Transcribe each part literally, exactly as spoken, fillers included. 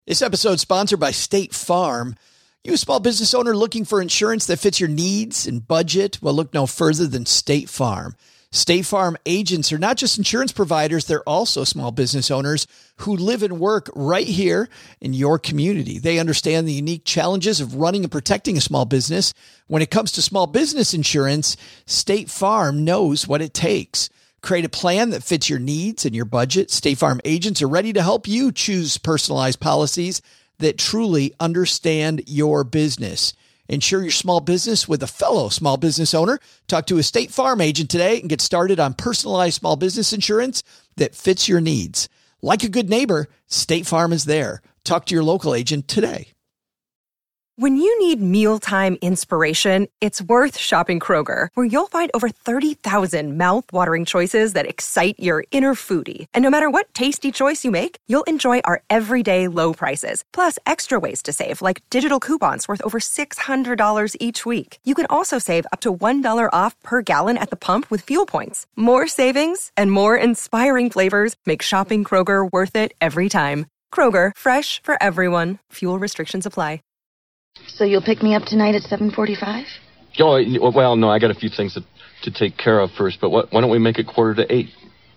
This episode is sponsored by State Farm. You a small business owner looking for insurance that fits your needs and budget? Well, look no further than State Farm. State Farm agents are not just insurance providers, they're also small business owners who live and work right here in your community. They understand the unique challenges of running and protecting a small business. When it comes to small business insurance, State Farm knows what it takes. Create a plan that fits your needs and your budget. State Farm agents are ready to help you choose personalized policies that truly understand your business. Insure your small business with a fellow small business owner. Talk to a State Farm agent today and get started on personalized small business insurance that fits your needs. Like a good neighbor, State Farm is there. Talk to your local agent today. When you need mealtime inspiration, it's worth shopping Kroger, where you'll find over thirty thousand mouth-watering choices that excite your inner foodie. And no matter what tasty choice you make, you'll enjoy our everyday low prices, plus extra ways to save, like digital coupons worth over six hundred dollars each week. You can also save up to one dollar off per gallon at the pump with fuel points. More savings and more inspiring flavors make shopping Kroger worth it every time. Kroger, fresh for everyone. Fuel restrictions apply. So you'll pick me up tonight at seven forty-five? Oh, well, no, I got a few things to, to take care of first, but what, why don't we make it quarter to eight?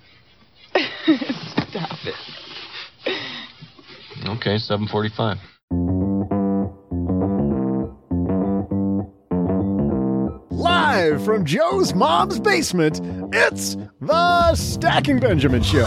Stop it. Okay, seven forty-five. Live from Joe's mom's basement, it's the Stacking Benjamin Show.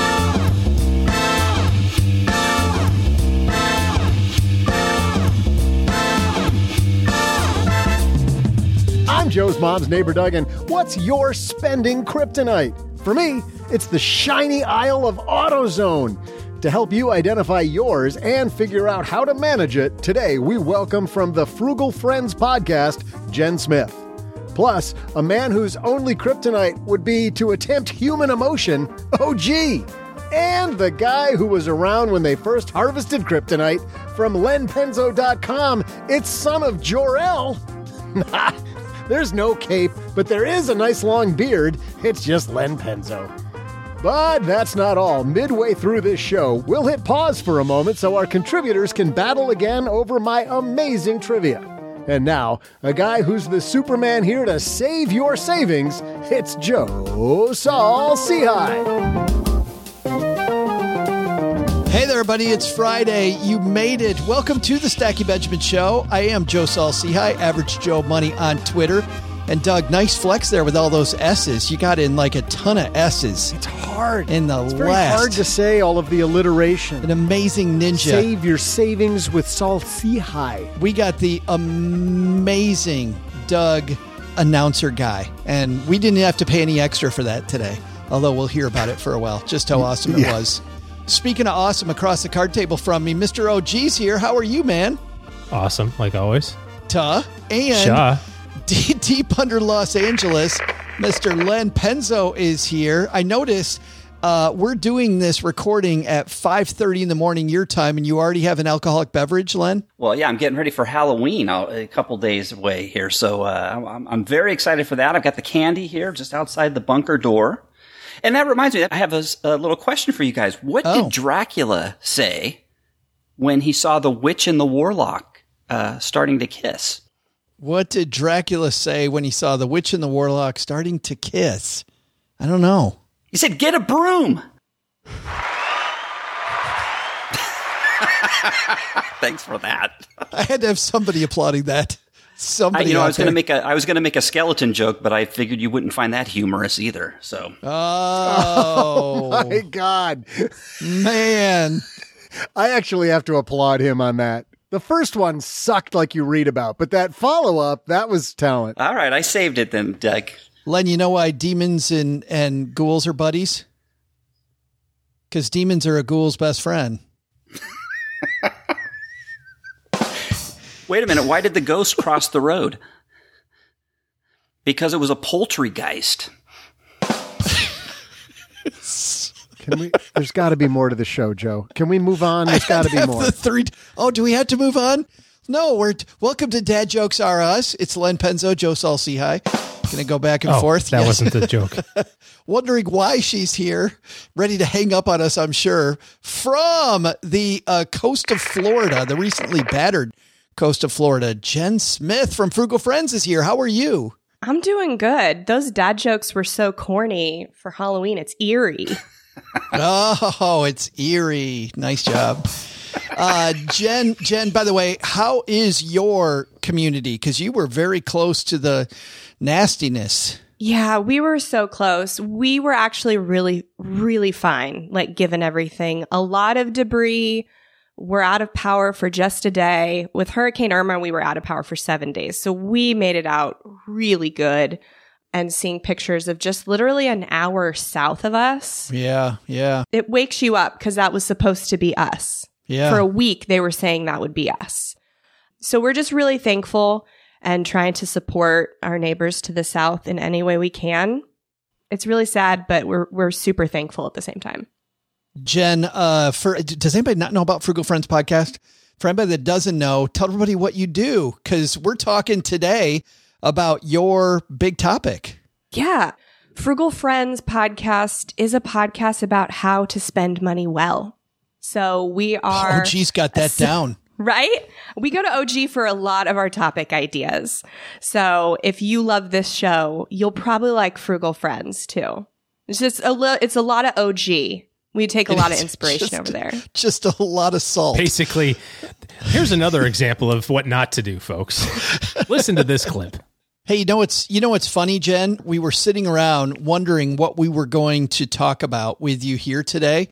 I'm Joe's mom's neighbor, Doug, and what's your spending kryptonite? For me, it's the shiny aisle of AutoZone. To help you identify yours and figure out how to manage it, today we welcome from the Frugal Friends podcast, Jen Smith. Plus, a man whose only kryptonite would be to attempt human emotion, O G. And the guy who was around when they first harvested kryptonite from Len Penzo dot com, it's son of Jor-El. There's no cape, but there is a nice long beard. It's just Len Penzo. But that's not all. Midway through this show, we'll hit pause for a moment so our contributors can battle again over my amazing trivia. And now, a guy who's the Superman here to save your savings, it's Joe Saul Sehy. Hey there, everybody. It's Friday. You made it. Welcome to the Stacking Benjamin Show. I am Joe Saul Sehy, Average Joe Money on Twitter. And Doug, nice flex there with all those S's. You got in like a ton of S's. It's hard. In the it's last. very hard to say all of the alliteration. An amazing ninja. Save your savings with Saul Sehy. We got the amazing Doug announcer guy. And we didn't have to pay any extra for that today. Although we'll hear about it for a while. Just how awesome it yeah. was. Speaking of awesome, across the card table from me, Mister O G's here. How are you, man? Awesome, like always. Tuh. And Sha. D- deep under Los Angeles, Mister Len Penzo is here. I noticed uh, we're doing this recording at five thirty in the morning your time, and you already have an alcoholic beverage, Len? Well, yeah, I'm getting ready for Halloween a couple days away here, so uh, I'm, I'm very excited for that. I've got the candy here just outside the bunker door. And that reminds me, I have a, a little question for you guys. What oh. did Dracula say when he saw the witch and the warlock uh, starting to kiss? What did Dracula say when he saw the witch and the warlock starting to kiss? I don't know. He said, "Get a broom." Thanks for that. I had to have somebody applauding that. Somebody, I, you know, I was going to make a, I was going to make a skeleton joke, but I figured you wouldn't find that humorous either. So, oh, oh my God, man, I actually have to applaud him on that. The first one sucked like you read about, but that follow up, that was talent. All right, I saved it then, Doug. Len, you know why demons and and ghouls are buddies? Because demons are a ghoul's best friend. Wait a minute. Why did the ghost cross the road? Because it was a poultrygeist. Can we? There's got to be more to the show, Joe. Can we move on? There's got to be more. The three, oh, do we have to move on? No, we're t- welcome to Dad Jokes Are Us. It's Len Penzo, Joe Saul Sehy. Going to go back and oh, forth. That yes. wasn't the joke. wondering why she's here, ready to hang up on us, I'm sure, from the uh, coast of Florida, the recently battered coast of Florida. Jen Smith from Frugal Friends is here. How are you? I'm doing good. Those dad jokes were so corny for Halloween. It's eerie. Oh, it's eerie. Nice job. Uh, Jen, Jen, by the way, how is your community? Because you were very close to the nastiness. Yeah, we were so close. We were actually really, really fine, like given everything. A lot of debris. We're out of power for just a day. With Hurricane Irma, we were out of power for seven days. So we made it out really good. And seeing pictures of just literally an hour south of us. Yeah, yeah. It wakes you up because that was supposed to be us. Yeah. For a week, they were saying that would be us. So we're just really thankful and trying to support our neighbors to the south in any way we can. It's really sad, but we're we're super thankful at the same time. Jen, uh, for does anybody not know about Frugal Friends podcast? For anybody that doesn't know, tell everybody what you do, because we're talking today about your big topic. Yeah. Frugal Friends podcast is a podcast about how to spend money well. So we are... Oh, geez, got that a, down. Right? We go to O G for a lot of our topic ideas. So if you love this show, you'll probably like Frugal Friends too. It's just a li- it's a lot of O G. We take a It lot is of inspiration just, over there. Just a lot of salt. Basically, here's another example of what not to do, folks. Listen to this clip. Hey, you know what's you know what's funny, Jen? We were sitting around wondering what we were going to talk about with you here today,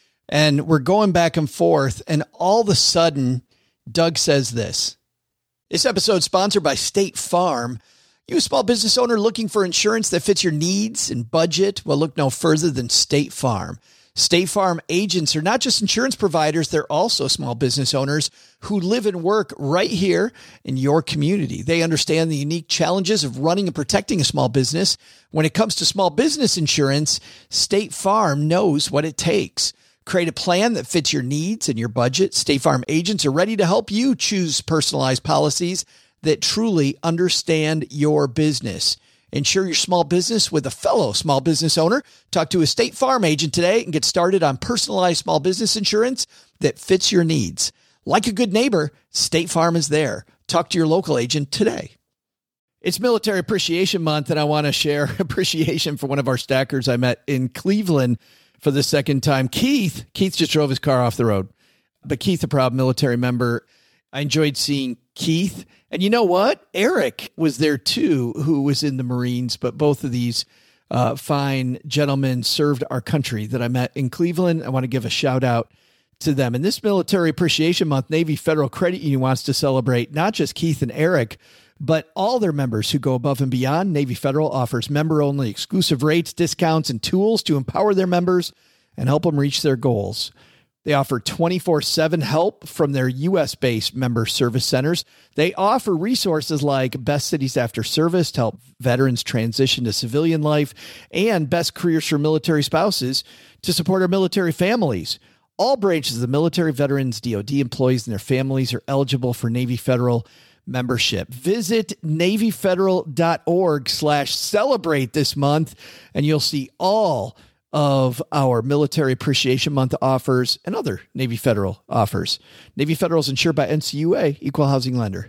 and we're going back and forth, and all of a sudden, Doug says this. This episode is sponsored by State Farm. You a small business owner looking for insurance that fits your needs and budget? Well, look no further than State Farm. State Farm agents are not just insurance providers, they're also small business owners who live and work right here in your community. They understand the unique challenges of running and protecting a small business. When it comes to small business insurance, State Farm knows what it takes. Create a plan that fits your needs and your budget. State Farm agents are ready to help you choose personalized policies that truly understand your business. Insure your small business with a fellow small business owner. Talk to a State Farm agent today and get started on personalized small business insurance that fits your needs. Like a good neighbor, State Farm is there. Talk to your local agent today. It's Military Appreciation Month, and I want to share appreciation for one of our stackers I met in Cleveland for the second time. Keith. Keith just drove his car off the road. But Keith, a proud military member. I enjoyed seeing Keith. And you know what? Eric was there too, who was in the Marines, but both of these uh, fine gentlemen served our country that I met in Cleveland. I want to give a shout out to them. And this Military Appreciation Month, Navy Federal Credit Union wants to celebrate not just Keith and Eric, but all their members who go above and beyond. Navy Federal offers member-only exclusive rates, discounts, and tools to empower their members and help them reach their goals. They offer twenty-four seven help from their U S-based member service centers. They offer resources like Best Cities After Service to help veterans transition to civilian life and Best Careers for Military Spouses to support our military families. All branches of the military, veterans, D O D employees, and their families are eligible for Navy Federal membership. Visit NavyFederal.org slash celebrate this month, and you'll see all of our Military Appreciation Month offers and other Navy Federal offers. Navy Federal is insured by N C U A, Equal Housing Lender.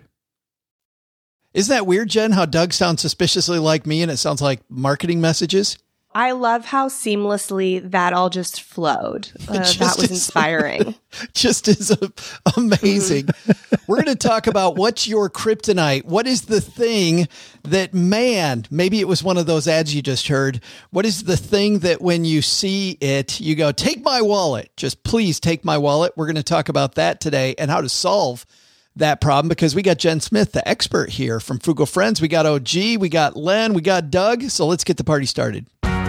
Isn't that weird, Jen, how Doug sounds suspiciously like me and it sounds like marketing messages? I love how seamlessly that all just flowed. Uh, Just that was as- inspiring. Just is a- amazing. We're going to talk about what's your kryptonite. What is the thing that, man, maybe it was one of those ads you just heard. What is the thing that when you see it, you go, take my wallet. Just please take my wallet. We're going to talk about that today and how to solve that problem, because we got Jen Smith, the expert here from Frugal Friends. We got O G, we got Len, we got Doug. So let's get the party started.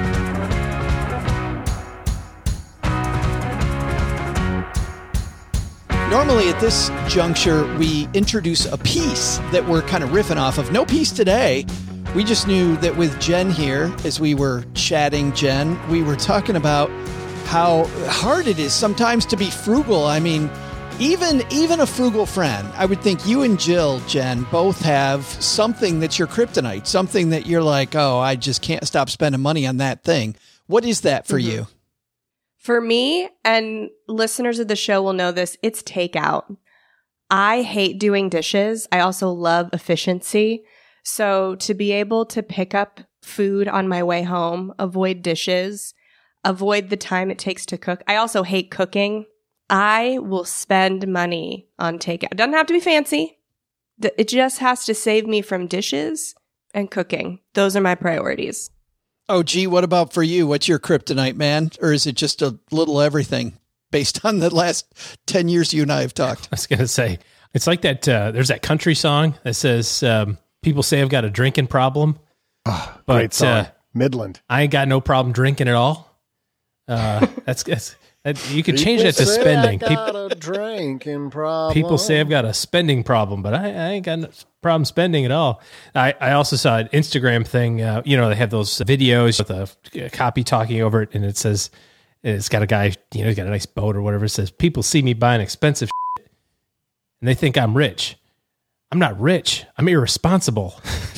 Normally at this juncture, we introduce a piece that we're kind of riffing off of. No piece today. We just knew that with Jen here, as we were chatting, Jen, we were talking about how hard it is sometimes to be frugal. I mean, even even a frugal friend, I would think you and Jill, Jen, both have something that's your kryptonite, something that you're like, oh, I just can't stop spending money on that thing. What is that for Mm-hmm. you? For me, and listeners of the show will know this, it's takeout. I hate doing dishes. I also love efficiency. So to be able to pick up food on my way home, avoid dishes, avoid the time it takes to cook. I also hate cooking. I will spend money on takeout. It doesn't have to be fancy. It just has to save me from dishes and cooking. Those are my priorities. Oh, gee, what about for you? What's your kryptonite, man? Or is it just a little everything based on the last ten years you and I have talked? I was going to say, it's like that. Uh, there's that country song that says, um, people say I've got a drinking problem. Oh, but great song. Uh, Midland. I ain't got no problem drinking at all. Uh, that's, that's that, you could change that to People say spending. I got People, a drinking problem. people say I've got a spending problem, but I, I ain't got no problem spending at all. I, I also saw an Instagram thing. Uh, you know, they have those videos with a, a copy talking over it, and it says, it's got a guy, you know, he's got a nice boat or whatever. It says, people see me buying expensive shit, and they think I'm rich. I'm not rich. I'm irresponsible.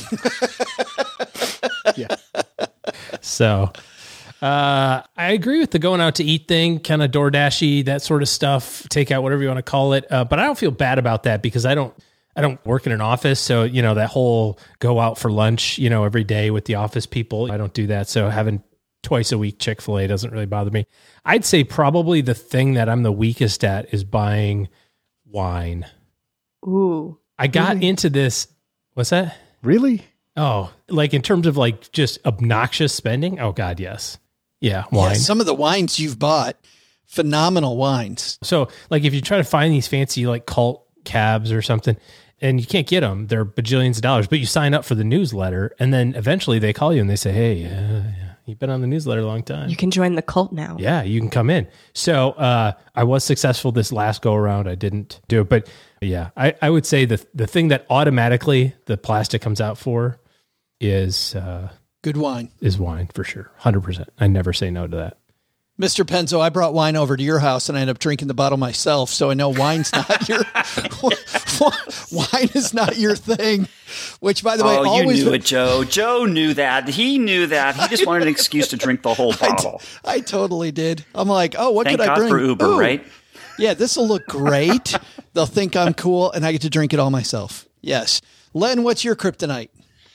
Yeah. So uh, I agree with the going out to eat thing, kind of DoorDashy, that sort of stuff, take out, whatever you want to call it. Uh, but I don't feel bad about that because I don't, I don't work in an office. So, you know, that whole go out for lunch, you know, every day with the office people, I don't do that. So having twice a week Chick-fil-A doesn't really bother me. I'd say probably the thing that I'm the weakest at is buying wine. Ooh. I got Really? into this. What's that? Really? Oh, like in terms of like just obnoxious spending? Oh God, yes. Yeah, wine. Yeah, some of the wines you've bought, phenomenal wines. So like if you try to find these fancy like cult cabs or something and you can't get them, they're bajillions of dollars, but you sign up for the newsletter and then eventually they call you and they say, hey, uh, you've been on the newsletter a long time. You can join the cult now. Yeah, you can come in. So uh, I was successful this last go around. I didn't do it, but yeah, I, I would say the the thing that automatically the plastic comes out for is uh, Good wine. is wine for sure, one hundred percent. I never say no to that. Mister Penzo, I brought wine over to your house and I ended up drinking the bottle myself. So I know wine's not your wine is not your thing. Which, by the way, oh, you always knew it, Joe. Joe knew that. He knew that. He just wanted an excuse to drink the whole bottle. I, I totally did. I'm like, oh, what Thank could I God bring? for Uber, Ooh, right? Yeah, this will look great. They'll think I'm cool, and I get to drink it all myself. Yes, Len, what's your kryptonite?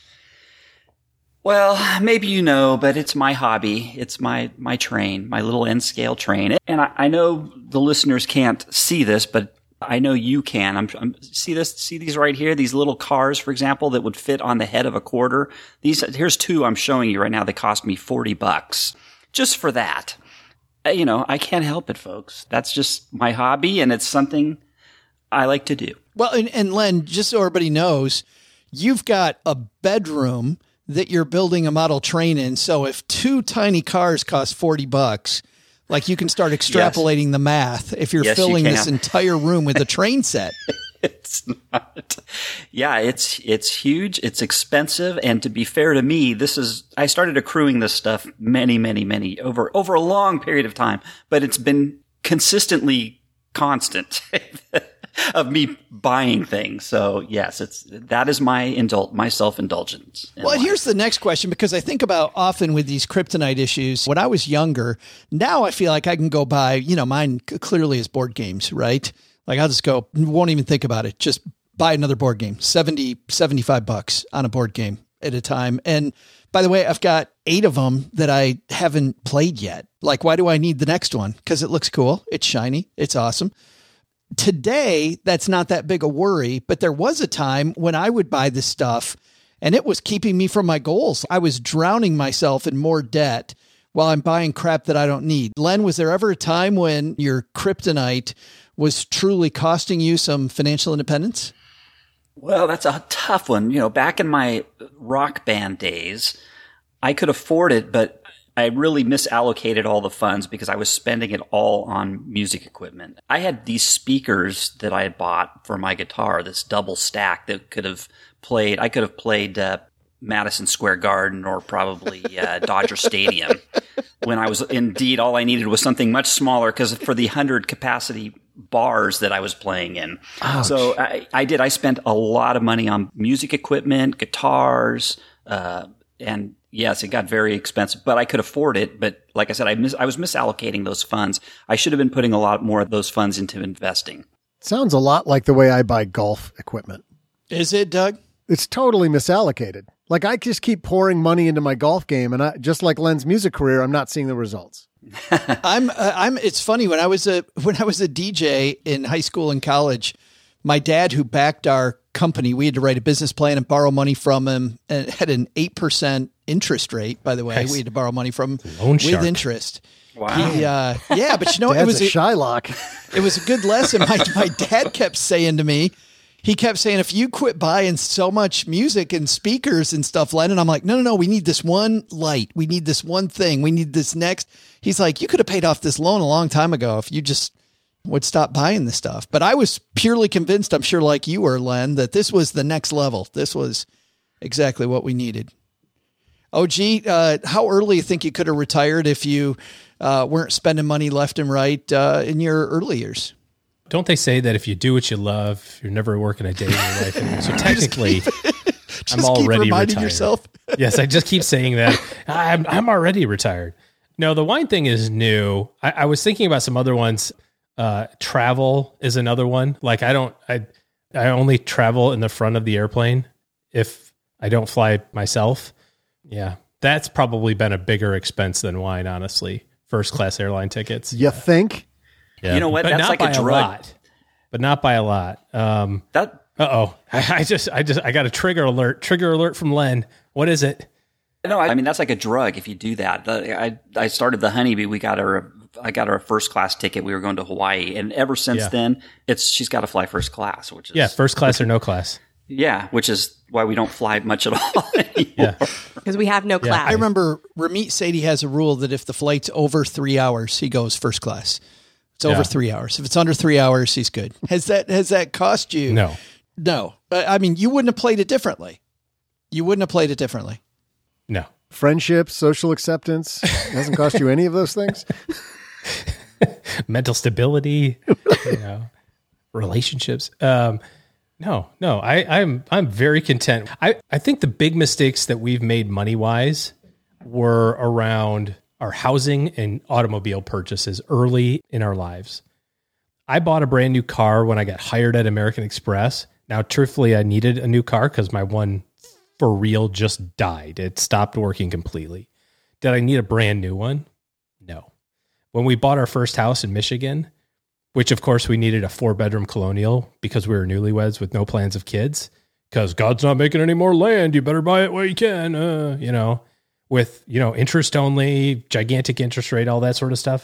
Well, maybe you know, but it's my hobby. It's my, my train, my little N-scale train. And I, I know the listeners can't see this, but I know you can. I'm, I'm see this, see these right here, these little cars, for example, that would fit on the head of a quarter. These, here's two I'm showing you right now. They cost me forty bucks just for that. Uh, you know, I can't help it, folks. That's just my hobby, and it's something I like to do. Well, and, and Len, just so everybody knows, you've got a bedroom that you're building a model train in. So if two tiny cars cost forty bucks, like you can start extrapolating yes. the math if you're yes, filling you this entire room with a train set. It's not. Yeah, it's it's huge. It's expensive, and to be fair to me, this is I started accruing this stuff many, many, many over over a long period of time, but it's been consistently constant of me buying things. So yes, it's that is my indul my self indulgence. Well, life. Here's the next question, because I think about often with these kryptonite issues. When I was younger, now I feel like I can go buy. You know, mine clearly is board games, right? Like I'll just go, won't even think about it. Just buy another board game, seventy, seventy-five bucks on a board game at a time. And by the way, I've got eight of them that I haven't played yet. Like, why do I need the next one? Because it looks cool. It's shiny. It's awesome. Today, that's not that big a worry, but there was a time when I would buy this stuff and it was keeping me from my goals. I was drowning myself in more debt while I'm buying crap that I don't need. Len, was there ever a time when your kryptonite was truly costing you some financial independence? Well, that's a tough one. You know, back in my rock band days, I could afford it, but I really misallocated all the funds because I was spending it all on music equipment. I had these speakers that I had bought for my guitar, this double stack that could have played, I could have played uh, Madison Square Garden or probably uh, Dodger Stadium when I was indeed all I needed was something much smaller because for the one hundred capacity bars that I was playing in. Ouch. So I, I did. I spent a lot of money on music equipment, guitars, uh, and yes, it got very expensive, but I could afford it. But like I said, I mis- I was misallocating those funds. I should have been putting a lot more of those funds into investing. Sounds a lot like the way I buy golf equipment. Is it, Doug? It's totally misallocated. Like I just keep pouring money into my golf game, and I, just like Len's music career, I'm not seeing the results. I'm, uh, I'm, it's funny when I was a, when I was a D J in high school and college, my dad who backed our company, we had to write a business plan and borrow money from him, and it had an eight percent interest rate, by the way. Nice. We had to borrow money from Loan with shark. interest. Wow. He, uh, yeah, but you know, Dad's it was a a, Shylock. it was a good lesson. My, my dad kept saying to me, he kept saying, if you quit buying so much music and speakers and stuff, Len, and I'm like, no, no, no, we need this one light. We need this one thing. We need this next. He's like, you could have paid off this loan a long time ago if you just would stop buying this stuff. But I was purely convinced, I'm sure like you were, Len, that this was the next level. This was exactly what we needed. O G, uh, how early you think you could have retired if you uh, weren't spending money left and right uh, in your early years? Don't they say that if you do what you love, you're never working a day in your life? And so technically, Just I'm already keep reminding retired. yourself. Yes, I just keep saying that. I'm I'm already retired. No, the wine thing is new. I, I was thinking about some other ones. Uh, travel is another one. Like I don't, I I only travel in the front of the airplane if I don't fly myself. Yeah, that's probably been a bigger expense than wine, honestly. First class airline tickets. You think? Yeah. You know what? But That's not like by a drug. lot. But not by a lot. Um, That uh oh, I, I just, I just, I got a trigger alert. Trigger alert from Len. What is it? no, I mean that's like a drug. If you do that, The- I I started the Honeybee. We got her. I got her a first class ticket. We were going to Hawaii, and ever since Yeah. then, it's she's got to fly first class, which is Yeah, first class or no class. yeah, which is why we don't fly much at all anymore. Yeah. Because we have no class. I remember Ramit said he has a rule that if the flight's over three hours, he goes first class. It's over Yeah. three hours. If it's under three hours, he's good. Has that has that cost you? No. No. Uh, I mean, you wouldn't have played it differently. You wouldn't have played it differently. No. Friendship, social acceptance. It hasn't cost you any of those things? Mental stability, you know, relationships. Um, no, no, I, I'm, I'm very content. I, I think the big mistakes that we've made money wise were around our housing and automobile purchases early in our lives. I bought a brand new car when I got hired at American Express. Now, truthfully, I needed a new car because my one for real just died. It stopped working completely. Did I need a brand new one? No. When we bought our first house in Michigan, which of course we needed a four bedroom colonial because we were newlyweds with no plans of kids, because God's not making any more land. You better buy it while you can, uh, you know, with, you know, interest only, gigantic interest rate, all that sort of stuff.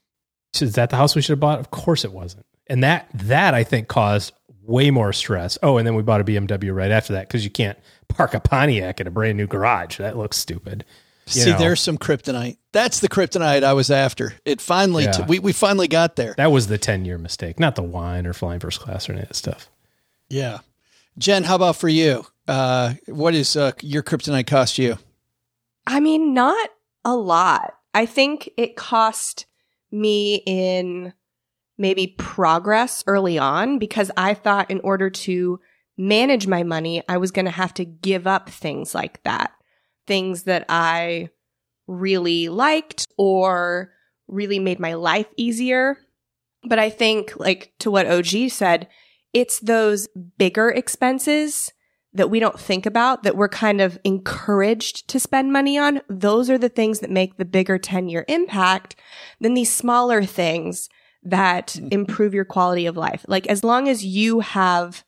Is that the house we should have bought? Of course it wasn't. And that, that I think caused way more stress. Oh, and then we bought a B M W right after that because you can't park a Pontiac in a brand new garage. That looks stupid. You See, know. there's some kryptonite. That's the kryptonite I was after. It finally, Yeah. t- we, we finally got there. That was the ten year mistake, not the wine or flying first class or any of that stuff. Yeah. Jen, how about for you? Uh, what is uh, your kryptonite cost you? I mean, not a lot. I think it cost me in maybe progress early on because I thought in order to manage my money, I was going to have to give up things like that. Things that I really liked or really made my life easier. But I think, like to what O G said, it's those bigger expenses that we don't think about that we're kind of encouraged to spend money on. Those are the things that make the bigger ten year impact than these smaller things that improve your quality of life. Like as long as you have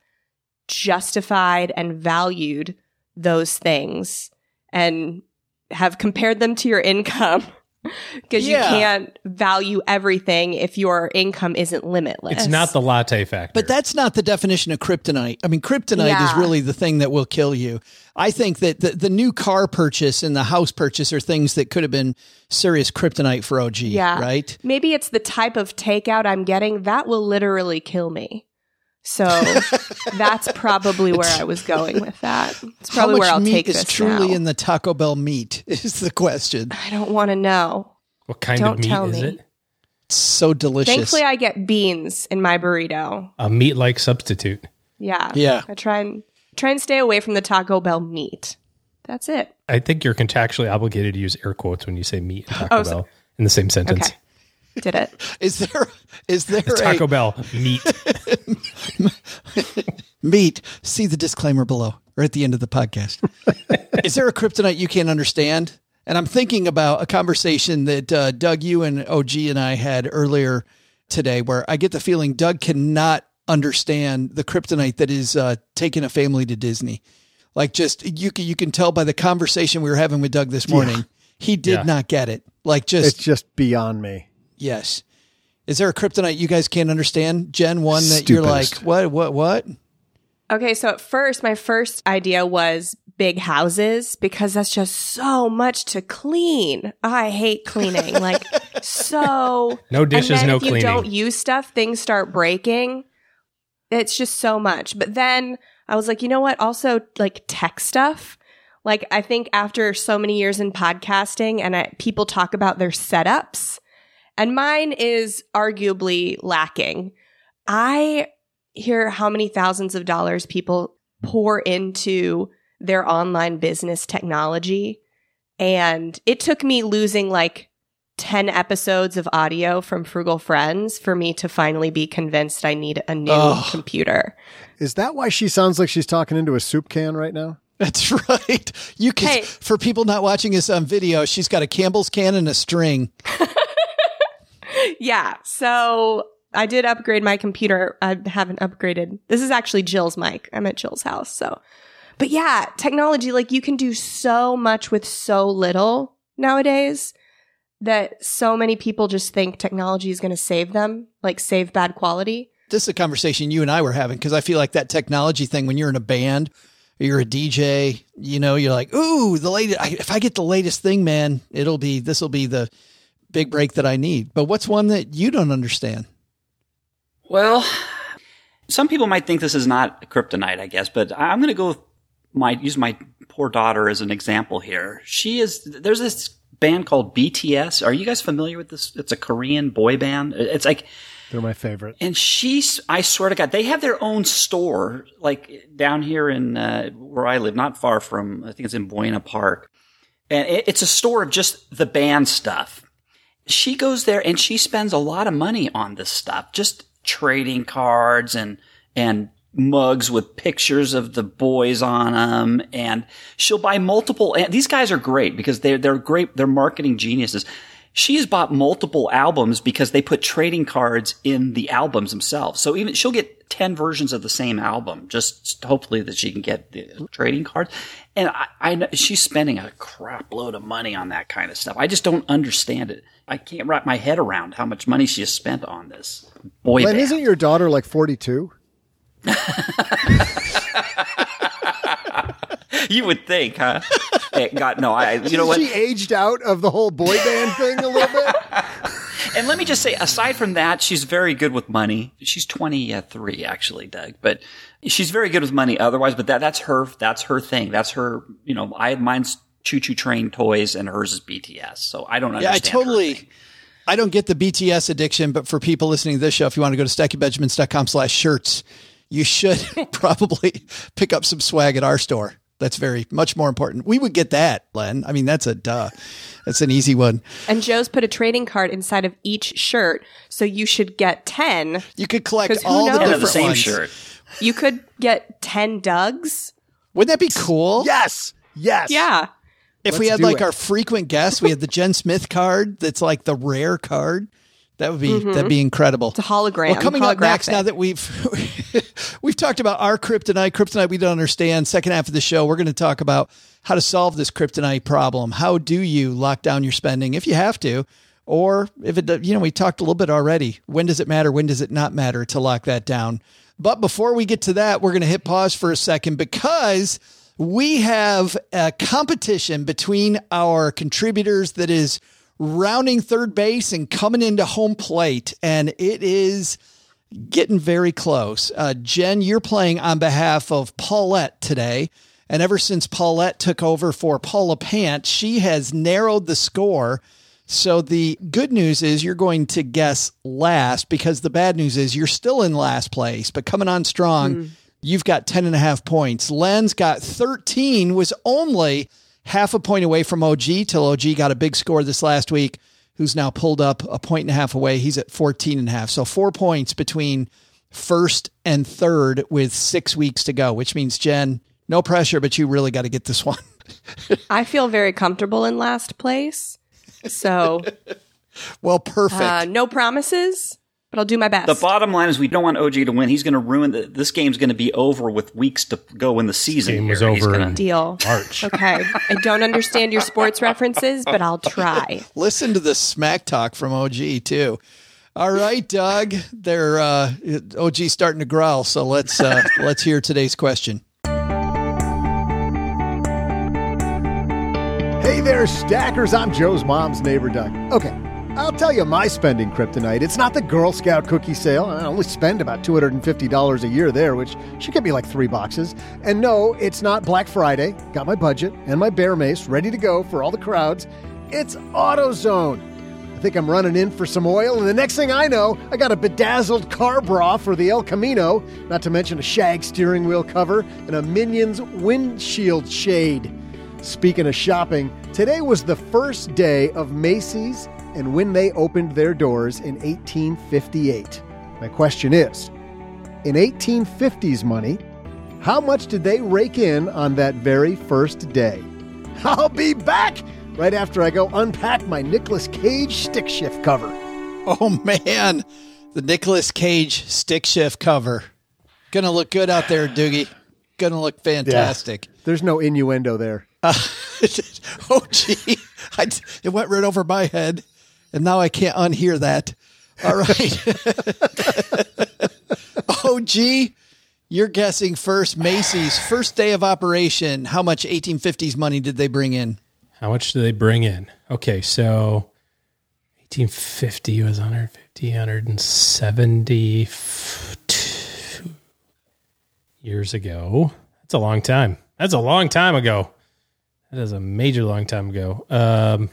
justified and valued those things and have compared them to your income, because Yeah. you can't value everything if your income isn't limitless. It's not the latte factor. But that's not the definition of kryptonite. I mean, kryptonite Yeah. is really the thing that will kill you. I think that the, the new car purchase and the house purchase are things that could have been serious kryptonite for O G, Yeah. right? Maybe it's the type of takeout I'm getting that will literally kill me. So that's probably where I was going with that. It's probably How much where I'll meat take is this truly now. in the Taco Bell meat is the question. I don't want to know. what kind Don't of meat tell is me. it? It's so delicious. Thankfully, I get beans in my burrito. A meat like substitute. Yeah. Yeah. I try and try and stay away from the Taco Bell meat. That's it. I think you're contractually obligated to use air quotes when you say meat and Taco Oh, so- Bell in the same sentence. Okay. Did it? Is there is there Taco a Bell meat. meat? See the disclaimer below or at the end of the podcast. Is there a kryptonite you can't understand? And I'm thinking about a conversation that uh, Doug, you and O G and I had earlier today, where I get the feeling Doug cannot understand the kryptonite that is uh, taking a family to Disney. Like, just you can you can tell by the conversation we were having with Doug this morning, yeah. he did Yeah. not get it. Like, just It's just beyond me. yes. Is there a kryptonite you guys can't understand? Jen, one that you're like, Stupidest. what, what, what? Okay, so at first, my first idea was big houses because that's just so much to clean. I hate cleaning. Like, so. No dishes, and then no if you cleaning. don't use stuff, things start breaking. It's just so much. But then I was like, you know what? Also, like tech stuff. Like, I think after so many years in podcasting and I, people talk about their setups, and mine is arguably lacking. I hear how many thousands of dollars people pour into their online business technology. And it took me losing like ten episodes of audio from Frugal Friends for me to finally be convinced I need a new Ugh. computer. Is that why she sounds like she's talking into a soup can right now? That's right. You can, Hey. for people not watching this on video, she's got a Campbell's can and a string. Yeah. So I did upgrade my computer. I haven't upgraded. This is actually Jill's mic. I'm at Jill's house. So, but yeah, technology, like you can do so much with so little nowadays that so many people just think technology is going to save them, like save bad quality. This is a conversation you and I were having, because I feel like that technology thing, when you're in a band or you're a D J, you know, you're like, ooh, the latest, I, if I get the latest thing, man, it'll be, this will be the big break that I need. But what's one that you don't understand? Well, some people might think this is not kryptonite, I guess, but I'm going to go with my, use my poor daughter as an example here. She is, there's this band called B T S. Are you guys familiar with this? It's a Korean boy band. It's like, They're my favorite. and she's, I swear to God, they have their own store, like down here in, uh, where I live, not far from, I think it's in Buena Park. And it, it's a store of just the band stuff. She goes there and she spends a lot of money on this stuff, just trading cards and, and mugs with pictures of the boys on them. And she'll buy multiple, and these guys are great because they're, they're great. They're marketing geniuses. She has bought multiple albums because they put trading cards in the albums themselves. So even she'll get ten versions of the same album, just hopefully that she can get the trading cards. And I, I know she's spending a crap load of money on that kind of stuff. I just don't understand it. I can't wrap my head around how much money she has spent on this boy Len, band. isn't your daughter like forty-two? You would think, huh? Hey, God, no. I. You know what? She aged out of the whole boy band thing a little bit. And let me just say, aside from that, she's very good with money. She's twenty-three, actually, Doug, but she's very good with money otherwise. But that, that's her, that's her thing. That's her, you know, I, mine's Choo Choo Train toys and hers is B T S. So I don't Yeah, I understand. her totally, thing. I don't get the B T S addiction, but for people listening to this show, if you want to go to stacky benjamins dot com slash shirts, you should probably pick up some swag at our store. That's very much more important. We would get that, Len. I mean, that's a duh. That's an easy one. And Joe's put a trading card inside of each shirt. So you should get ten. You could collect 'Cause who all the knows? And different of the same ones. shirt. You could get ten Dougs. Wouldn't that be cool? Yes. Yes. Yeah. If we Let's had do like it. our frequent guests, we had the Jen Smith card. That's like the rare card. That would be, that'd be incredible. It's a hologram. Well, coming up next, holographic. now that we've we've talked about our kryptonite, kryptonite we don't understand. Second half of the show, we're going to talk about how to solve this kryptonite problem. How do you lock down your spending if you have to, or if it, you know, we talked a little bit already. When does it matter? When does it not matter to lock that down? But before we get to that, we're going to hit pause for a second because we have a competition between our contributors that is rounding third base and coming into home plate. And it is getting very close. Uh, Jen, you're playing on behalf of Paulette today. And ever since Paulette took over for Paula Pant, she has narrowed the score. So the good news is you're going to guess last, because the bad news is you're still in last place, but coming on strong. Mm. You've got ten and a half points. Len's got thirteen, was only half a point away from O G till O G got a big score this last week, who's now pulled up a point and a half away. He's at fourteen and a half. So four points between first and third with six weeks to go, which means, Jen, no pressure, but you really got to get this one. I feel very comfortable in last place. So, well, perfect. Uh, no promises, but I'll do my best. The bottom line is we don't want O G to win. He's going to ruin the, this game's going to be over with weeks to go in the season. This game here. was over He's gonna, in Deal. March. Okay. I don't understand your sports references, but I'll try. Listen to the smack talk from O G too. All right, Doug. They're uh, O G starting to growl, so let's uh, let's hear today's question. Hey there, stackers. I'm Joe's mom's neighbor, Doug. Okay, I'll tell you my spending kryptonite. It's not the Girl Scout cookie sale. I only spend about two hundred fifty dollars a year there, which should get me like three boxes. And no, it's not Black Friday. Got my budget and my bear mace ready to go for all the crowds. It's AutoZone. I think I'm running in for some oil, and the next thing I know, I got a bedazzled car bra for the El Camino, not to mention a shag steering wheel cover and a Minions windshield shade. Speaking of shopping, today was the first day of Macy's and when they opened their doors in eighteen fifty-eight. My question is, in eighteen fifties money, how much did they rake in on that very first day? I'll be back right after I go unpack my Nicolas Cage stick shift cover. Oh, man. The Nicolas Cage stick shift cover. Going to look good out there, Doogie. Going to look fantastic. Yeah, there's no innuendo there. Uh, oh, gee. I, it went right over my head, and now I can't unhear that. All right. Oh, gee. You're guessing first. Macy's first day of operation. How much eighteen fifties money did they bring in? How much do they bring in? Okay, so eighteen fifty was one hundred fifty, one hundred seventy years ago. That's a long time. That's a long time ago. That is a major long time ago. Um,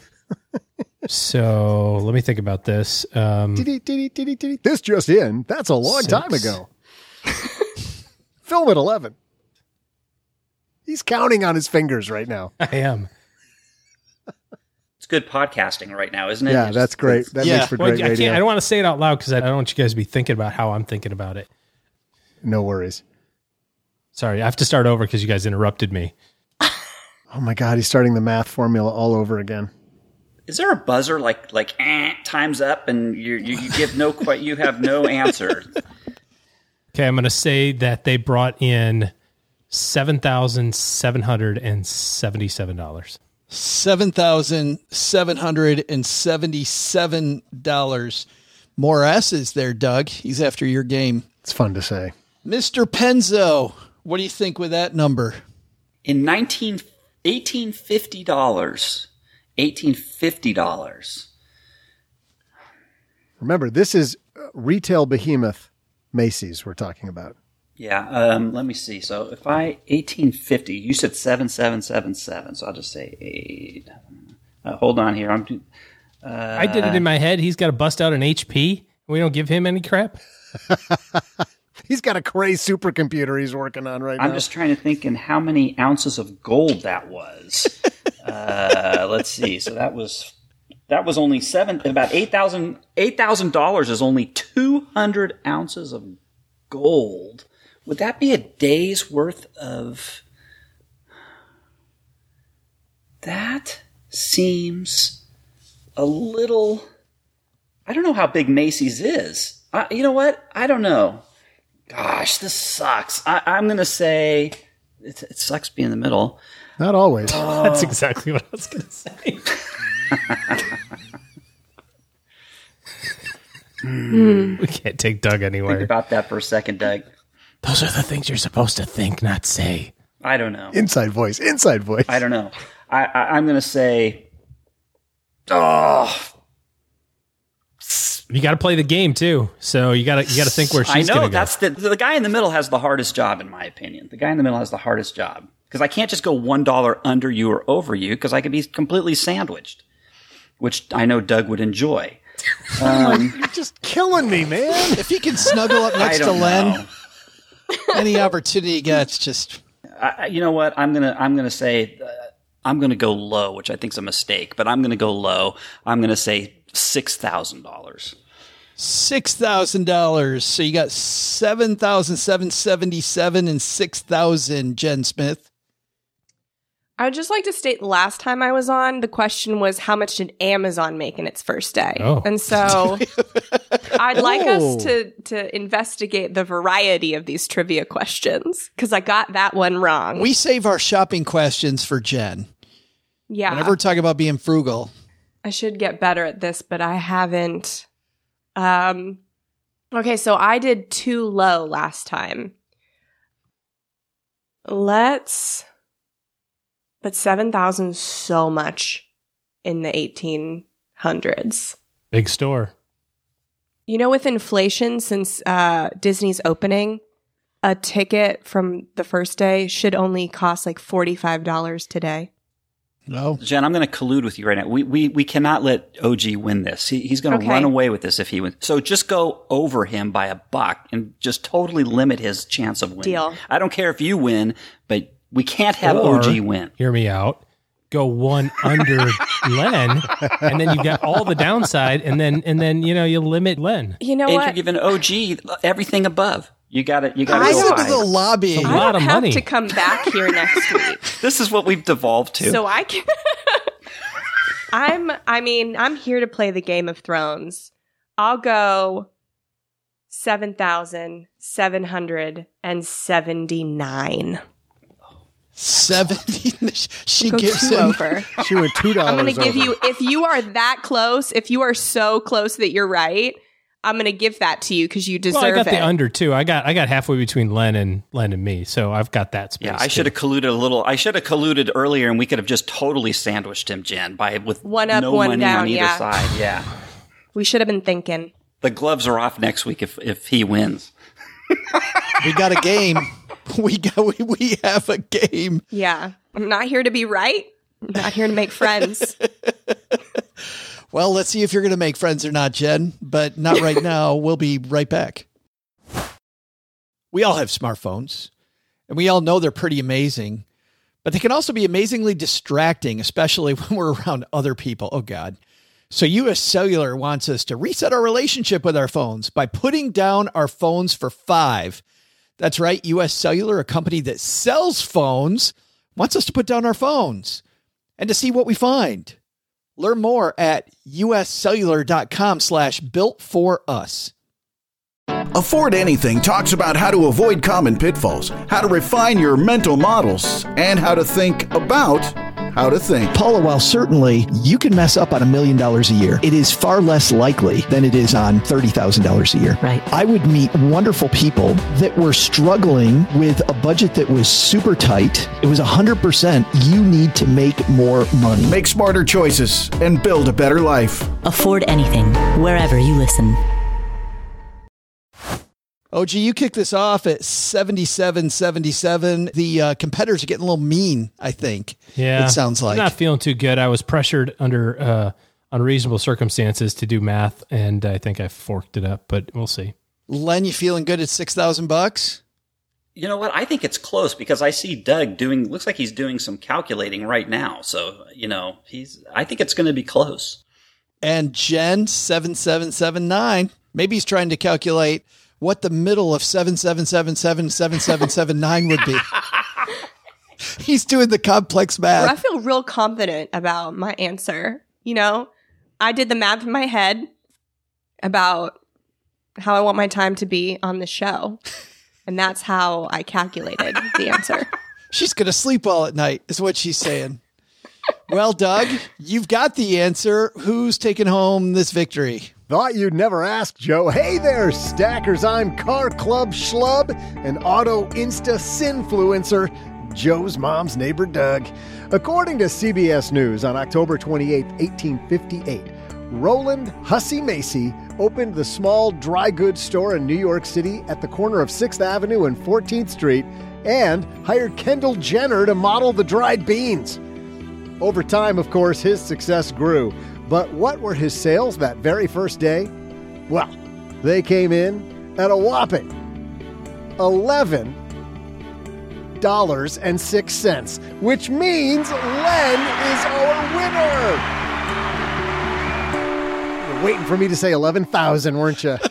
so let me think about this. Um, this just in. That's a long six. time ago. Film at eleven. He's counting on his fingers right now. I am. It's good podcasting right now, isn't it? Yeah, that's great. That yeah. makes for well, great I radio. Can't, I don't want to say it out loud because I don't want you guys to be thinking about how I'm thinking about it. No worries. Sorry, I have to start over because you guys interrupted me. Oh my God, he's starting the math formula all over again. Is there a buzzer like like eh, time's up and you you, you give no quite you have no answer? Okay, I'm going to say that they brought in seven thousand seven hundred and seventy-seven dollars. Seven thousand seven hundred and seventy-seven dollars. More S's there, Doug. He's after your game. It's fun to say. Mister Penzo, what do you think with that number? In nineteen eighteen fifty dollars. Eighteen fifty dollars. Remember, this is retail behemoth Macy's we're talking about. Yeah, um, let me see. So if I eighteen fifty, you said seven seven seven seven, so I'll just say eight. Uh, hold on here. I'm. Do, uh, I did it in my head. He's got to bust out an H P. We don't give him any crap. He's got a crazy supercomputer he's working on right I'm now. I'm just trying to think in how many ounces of gold that was. uh, let's see. So that was that was only seven. About eight thousand. Eight thousand dollars is only two hundred ounces of gold. Would that be a day's worth of? That seems a little. I don't know how big Macy's is. Uh, you know what? I don't know. Gosh, this sucks. I, I'm going to say it, it sucks being in the middle. Not always. Oh. That's exactly what I was going to say. We can't take Doug anywhere. Think about that for a second, Doug. Those are the things you're supposed to think, not say. I don't know. Inside voice. Inside voice. I don't know. I, I, I'm going to say, oh. You got to play the game too, so you got to you got to think where she's I know gonna that's go. the the guy in the middle has the hardest job, in my opinion. The guy in the middle has the hardest job because I can't just go one dollar under you or over you because I could be completely sandwiched, which I know Doug would enjoy. Um, You're just killing me, man. If he can snuggle up next I to don't Len. know. Any opportunity he gets, just... I, you know what? I'm gonna I'm gonna say uh, I'm gonna go low, which I think is a mistake. But I'm gonna go low. I'm gonna say six thousand dollars. Six thousand dollars. So you got seven thousand seven seventy-seven and six thousand. Jen Smith. I would just like to state the last time I was on, the question was how much did Amazon make in its first day? Oh. And so I'd like Oh. us to to investigate the variety of these trivia questions because I got that one wrong. We save our shopping questions for Jen. yeah. Whenever we're talking about being frugal. I should get better at this, but I haven't. Um, okay, so I did too low last time. Let's, but seven thousand so much in the eighteen hundreds. Big store. You know, with inflation since uh, Disney's opening, a ticket from the first day should only cost like forty-five dollars today. No. Jen, I'm going to collude with you right now. We we we cannot let O G win this. He, he's going to Okay. run away with this if he wins. So just go over him by a buck and just totally limit his chance of winning. Deal. I don't care if you win, but we can't have Or, O G win. Hear me out. Go one under Len, and then you got all the downside, and then and then you know you limit Len. You know And what? you're giving O G everything above. You got it. You got I to Listen don't- to the lobbying. A I lot don't of have money. to come back here next week. This is what we've devolved to. So I can. I'm. I mean, I'm here to play the Game of Thrones. I'll go seven thousand seven hundred and seventy-nine. seventy. She Go gives two him. over. She went two dollars. I'm going to give over. you. If you are that close, if you are so close that you're right, I'm going to give that to you because you deserve Well, I got it. the under too. I got I got halfway between Len and Len and me, so I've got that space. yeah, I should too. have colluded a little. I should have colluded earlier, and we could have just totally sandwiched him, Jen, by with One up, no one money down, on either yeah. side. Yeah, We should have been thinking. the gloves are off next week if if he wins. We got a game. We got. We, we have a game. Yeah, I'm not here to be right. I'm not here to make friends. Well, let's see if you're going to make friends or not, Jen, but not right now. We'll be right back. We all have smartphones, and we all know they're pretty amazing, but they can also be amazingly distracting, especially when we're around other people. Oh, God. So U S Cellular wants us to reset our relationship with our phones by putting down our phones for five. That's right. U S Cellular, a company that sells phones, wants us to put down our phones and to see what we find. Learn more at uscellular.com slash built for us. Afford Anything talks about how to avoid common pitfalls, how to refine your mental models, and how to think about how to think. Paula, while certainly you can mess up on a million dollars a year, it is far less likely than it is on thirty thousand dollars a year. Right. I would meet wonderful people that were struggling with a budget that was super tight. It was one hundred percent you need to make more money. Make smarter choices and build a better life. Afford Anything, wherever you listen. O G, you kicked this off at seventy-seven seventy-seven. The uh, competitors are getting a little mean, I think. Yeah, It sounds like. I'm not feeling too good. I was pressured under uh, unreasonable circumstances to do math, and I think I forked it up. But we'll see. Len, you feeling good at six thousand bucks? You know what? I think it's close because I see Doug doing. Looks like he's doing some calculating right now. So you know, he's. I think it's going to be close. And Jen, seven seven seven nine. Maybe he's trying to calculate what the middle of seven seven seven seven seven seven seven nine would be. He's doing the complex I math. feel real confident about my answer. You know, I did the math in my head about how I want my time to be on the show. And that's how I calculated the answer. She's going to sleep well at night, is what she's saying. Well, Doug, you've got the answer. Who's taking home this victory? Thought you'd never ask, Joe. Hey there, stackers. I'm Car Club Schlub, an auto Insta Sinfluencer, Joe's mom's neighbor, Doug. According to C B S News, on October twenty-eighth, eighteen fifty-eight, Roland Hussey Macy opened the small dry goods store in New York City at the corner of sixth Avenue and fourteenth Street and hired Kendall Jenner to model the dried beans. Over time, of course, his success grew. But what were his sales that very first day? Well, they came in at a whopping eleven dollars and six cents, which means Len is our winner. You were waiting for me to say eleven thousand, weren't you?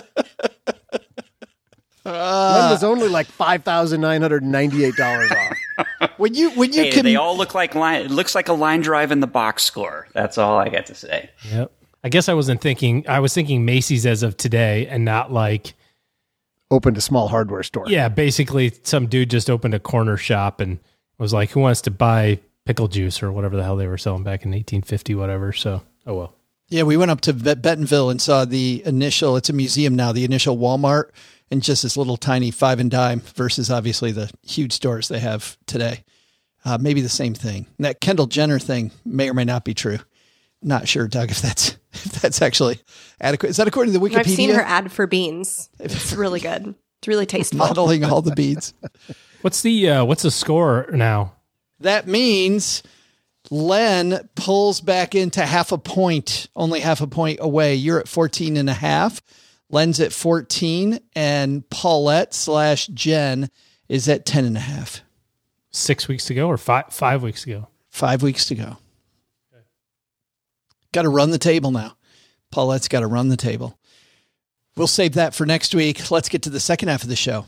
Uh, Len was only like five thousand nine hundred ninety-eight dollars off. When you when you hey, can, they all look like line. It looks like a line drive in the box score. That's all I got to say. Yep. I guess I wasn't thinking. I was thinking Macy's as of today, and not like opened a small hardware store. Yeah, basically, some dude just opened a corner shop and was like, "Who wants to buy pickle juice or whatever the hell they were selling back in eighteen fifty, whatever." So, oh well. Yeah, we went up to Bentonville and saw the initial. It's a museum now. The initial Walmart. And just this little tiny five and dime versus obviously the huge stores they have today. Uh, maybe the same thing. And that Kendall Jenner thing may or may not be true. Not sure, Doug, if that's if that's actually adequate. Is that according to the Wikipedia? I've seen her ad for beans. It's really good. It's really tasteful. Modeling all the beans. What's the uh, what's the score now? That means Len pulls back into half a point, only half a point away. You're at fourteen and a half. Len's at fourteen, and Paulette slash Jen is at ten and a half. Six weeks to go, or five five weeks to go? Five weeks to go. Okay. Got to run the table now. Paulette's got to run the table. We'll save that for next week. Let's get to the second half of the show.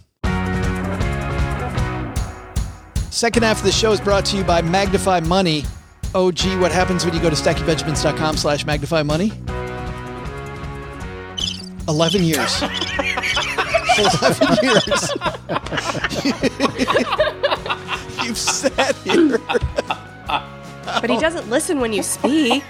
Second half of the show is brought to you by Magnify Money. O G, what happens when you go to stackybenjamins.com slash magnify money? Eleven years. Eleven years. You've sat here. But he doesn't listen when you speak.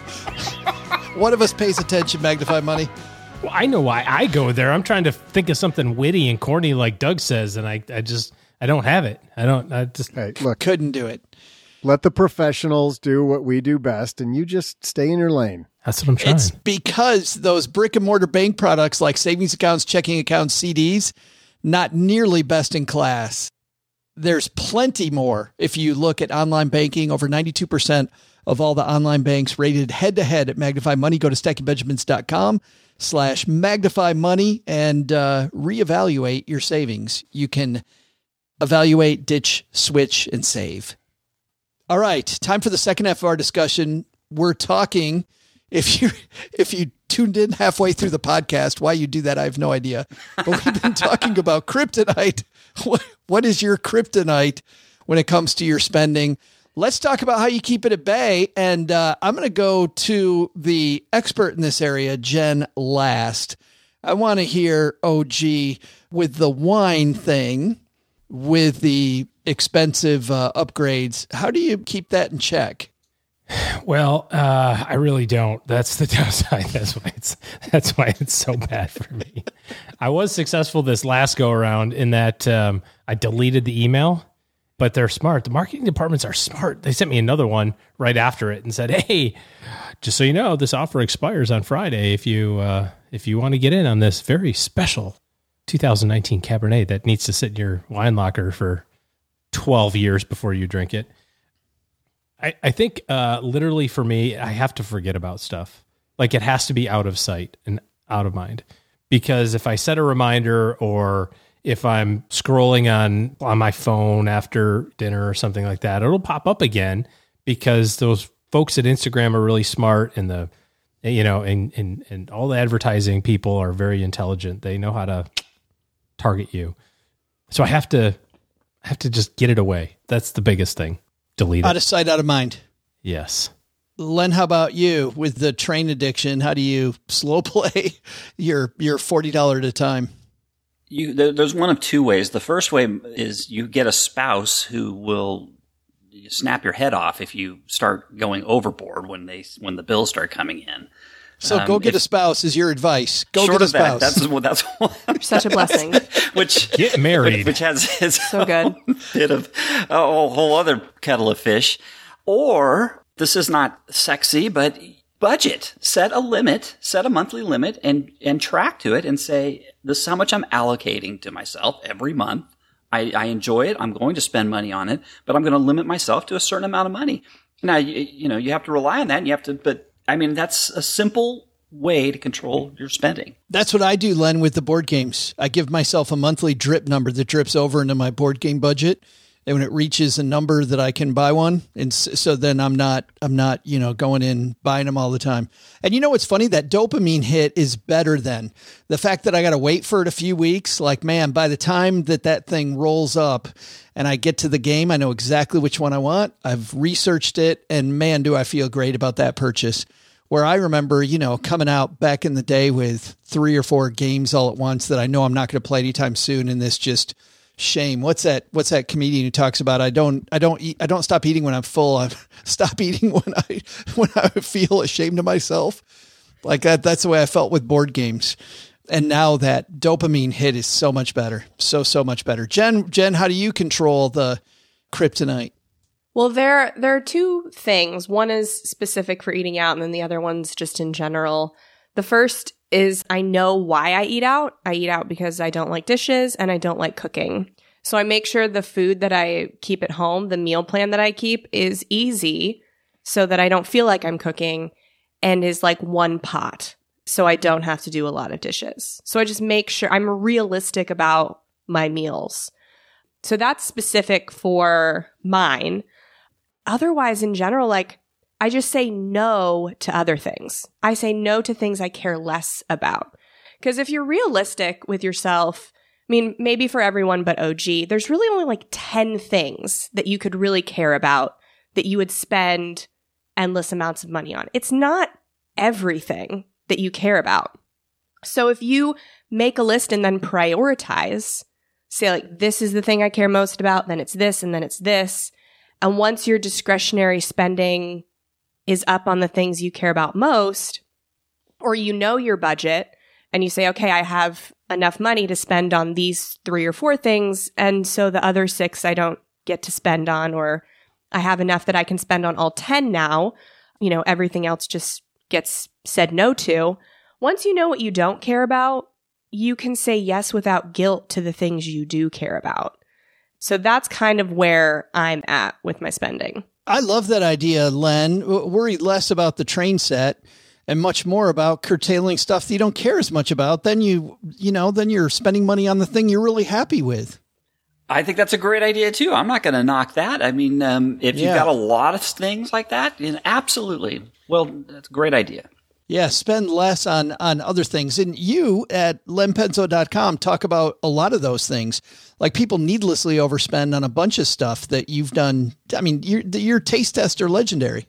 One of us pays attention, Magnify Money. Well, I know why I go there. I'm trying to think of something witty and corny like Doug says, and I, I just, I don't have it. I don't, I just hey, look, couldn't do it. Let the professionals do what we do best, and you just stay in your lane. That's what I'm trying. It's because those brick and mortar bank products like savings accounts, checking accounts, C Ds, not nearly best in class. There's plenty more. If you look at online banking, over ninety-two percent of all the online banks rated head to head at Magnify Money. Go to stackybenjamins.com slash magnify money and uh, reevaluate your savings. You can evaluate, ditch, switch, and save. All right. Time for the second half of our discussion. We're talking, if you, if you tuned in halfway through the podcast, why you do that, I have no idea. But we've been talking about kryptonite. What, what is your kryptonite when it comes to your spending? Let's talk about how you keep it at bay. And uh, I'm going to go to the expert in this area, Jen, last. I want to hear, O G, with the wine thing, with the expensive uh, upgrades. How do you keep that in check? Well, uh, I really don't. That's the downside. That's why it's that's why it's so bad for me. I was successful this last go around in that um, I deleted the email, but they're smart. The marketing departments are smart. They sent me another one right after it and said, "Hey, just so you know, this offer expires on Friday. If you uh, if you want to get in on this very special two thousand nineteen Cabernet that needs to sit in your wine locker for twelve years before you drink it." I, I think uh, literally for me, I have to forget about stuff. Like it has to be out of sight and out of mind. Because if I set a reminder or if I'm scrolling on, on my phone after dinner or something like that, it'll pop up again because those folks at Instagram are really smart and the, you know, and, and, and all the advertising people are very intelligent. They know how to target you. So I have to, I have to just get it away. That's the biggest thing. Delete it. Out of sight, out of mind. Yes. Len, how about you with the train addiction? How do you slow play your your forty dollars at a time? You, there, there's one of two ways. The first way is you get a spouse who will snap your head off if you start going overboard when they when the bills start coming in. So um, go get if, a spouse is your advice. Go get a spouse. That, that's well, that's one, such a blessing. Which get married, which, which has its so good bit of a whole other kettle of fish. Or this is not sexy, but budget. Set a limit. Set a monthly limit, and and track to it, and say this is how much I'm allocating to myself every month. I, I enjoy it. I'm going to spend money on it, but I'm going to limit myself to a certain amount of money. Now you, you know you have to rely on that, and you have to, but. I mean, that's a simple way to control your spending. That's what I do, Len, with the board games. I give myself a monthly drip number that drips over into my board game budget. And when it reaches a number that I can buy one, and so then I'm not, I'm not, you know, going in buying them all the time. And you know what's funny? That dopamine hit is better than the fact that I got to wait for it a few weeks. Like, man, by the time that that thing rolls up and I get to the game, I know exactly which one I want. I've researched it, and man, do I feel great about that purchase. Where I remember, you know, coming out back in the day with three or four games all at once that I know I'm not going to play anytime soon, and this just shame. What's that? What's that comedian who talks about? I don't, I don't eat. I don't stop eating when I'm full. I stop eating when I, when I feel ashamed of myself. Like that. That's the way I felt with board games. And now that dopamine hit is so much better. So, so much better. Jen, Jen, how do you control the kryptonite? Well, there, there are two things. One is specific for eating out, and then the other one's just in general. The first is I know why I eat out. I eat out because I don't like dishes and I don't like cooking. So I make sure the food that I keep at home, the meal plan that I keep, is easy so that I don't feel like I'm cooking, and is like one pot. So I don't have to do a lot of dishes. So I just make sure I'm realistic about my meals. So that's specific for mine. Otherwise, in general, like, I just say no to other things. I say no to things I care less about. Because if you're realistic with yourself, I mean, maybe for everyone but O G, there's really only like ten things that you could really care about that you would spend endless amounts of money on. It's not everything that you care about. So if you make a list and then prioritize, say like, this is the thing I care most about, then it's this, and then it's this. And once your discretionary spending is up on the things you care about most, or you know your budget and you say, okay, I have enough money to spend on these three or four things, and so the other six I don't get to spend on, or I have enough that I can spend on all ten now, you know, everything else just gets said no to. Once you know what you don't care about, you can say yes without guilt to the things you do care about. So that's kind of where I'm at with my spending. I love that idea, Len. Worry less about the train set and much more about curtailing stuff that you don't care as much about. Then you, you know, then you're spending money on the thing you're really happy with. I think that's a great idea too. I'm not going to knock that. I mean, um, if Yeah. you've got a lot of things like that, you know, absolutely. Well, that's a great idea. Yeah, spend less on, on other things. And you at len penzo dot com talk about a lot of those things. Like, people needlessly overspend on a bunch of stuff that you've done. I mean, your, your taste tests are legendary.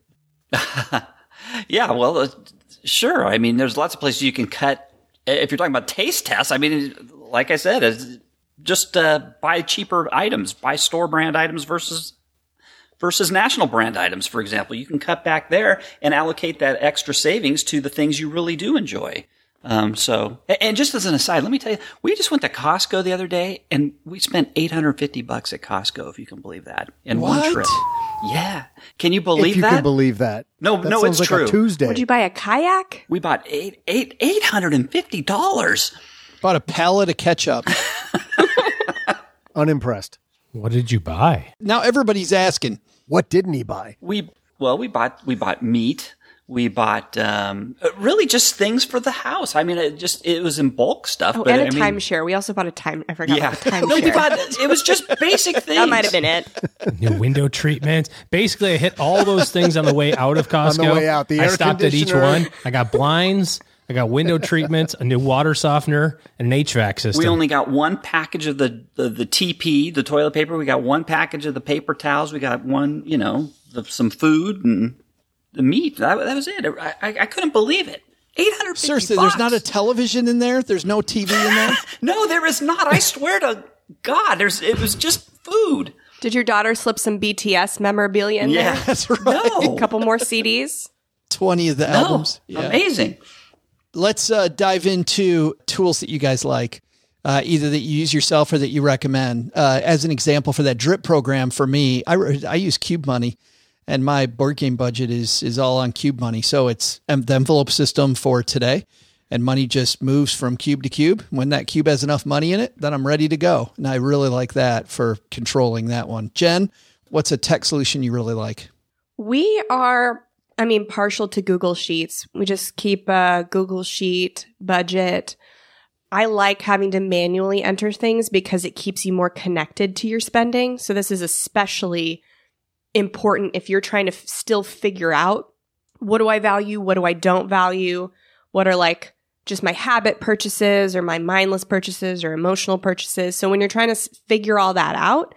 Yeah, well, uh, sure. I mean, there's lots of places you can cut. If you're talking about taste tests, I mean, like I said, it's just uh, buy cheaper items, buy store brand items versus versus national brand items, for example. You can cut back there and allocate that extra savings to the things you really do enjoy. Um, so, and just as an aside, let me tell you, we just went to Costco the other day and we spent eight hundred fifty bucks at Costco, if you can believe that, in What? one trip. Yeah. Can you believe if you that? can believe that. No, That no, sounds it's like true. A Tuesday. Would you buy a kayak? We bought eight, eight, eight hundred and fifty dollars. Bought a pallet of ketchup. Unimpressed. What did you buy? Now everybody's asking, What didn't he buy? We well, we bought we bought meat. We bought um, really just things for the house. I mean, it just it was in bulk stuff. Oh, but and a I mean, timeshare. We also bought a time. I forgot Yeah, about the timeshare. no, we bought. It was just basic things. That might have been it. New window treatments. Basically, I hit all those things on the way out of Costco. On the way out, the I air stopped at each conditioner. one. I got blinds. I got window treatments, a new water softener, and an H V A C system. We only got one package of the, the the T P, the toilet paper. We got one package of the paper towels. We got one, you know, the, some food and the meat. That, that was it. I, I, I couldn't believe it. Eight hundred fifty seriously, bucks. there's not a television in there? There's no T V in there? No, there is not. I swear to God, there's. It was just food. Did your daughter slip some B T S memorabilia in Yeah, there? That's right. No, A couple more C Ds? twenty of the no, albums. Yeah. amazing. Let's uh, dive into tools that you guys like, uh, either that you use yourself or that you recommend. Uh, as an example for that drip program, for me, I, I use Cube Money, and my board game budget is is all on Cube Money. So it's um, the envelope system for today, and money just moves from cube to cube. When that cube has enough money in it, then I'm ready to go. And I really like that for controlling that one. Jen, what's a tech solution you really like? We are I mean, partial to Google Sheets. We just keep a Google Sheet budget. I like having to manually enter things because it keeps you more connected to your spending. So this is especially important if you're trying to f- still figure out, what do I value? What do I don't value? What are like just my habit purchases or my mindless purchases or emotional purchases? So when you're trying to s- figure all that out,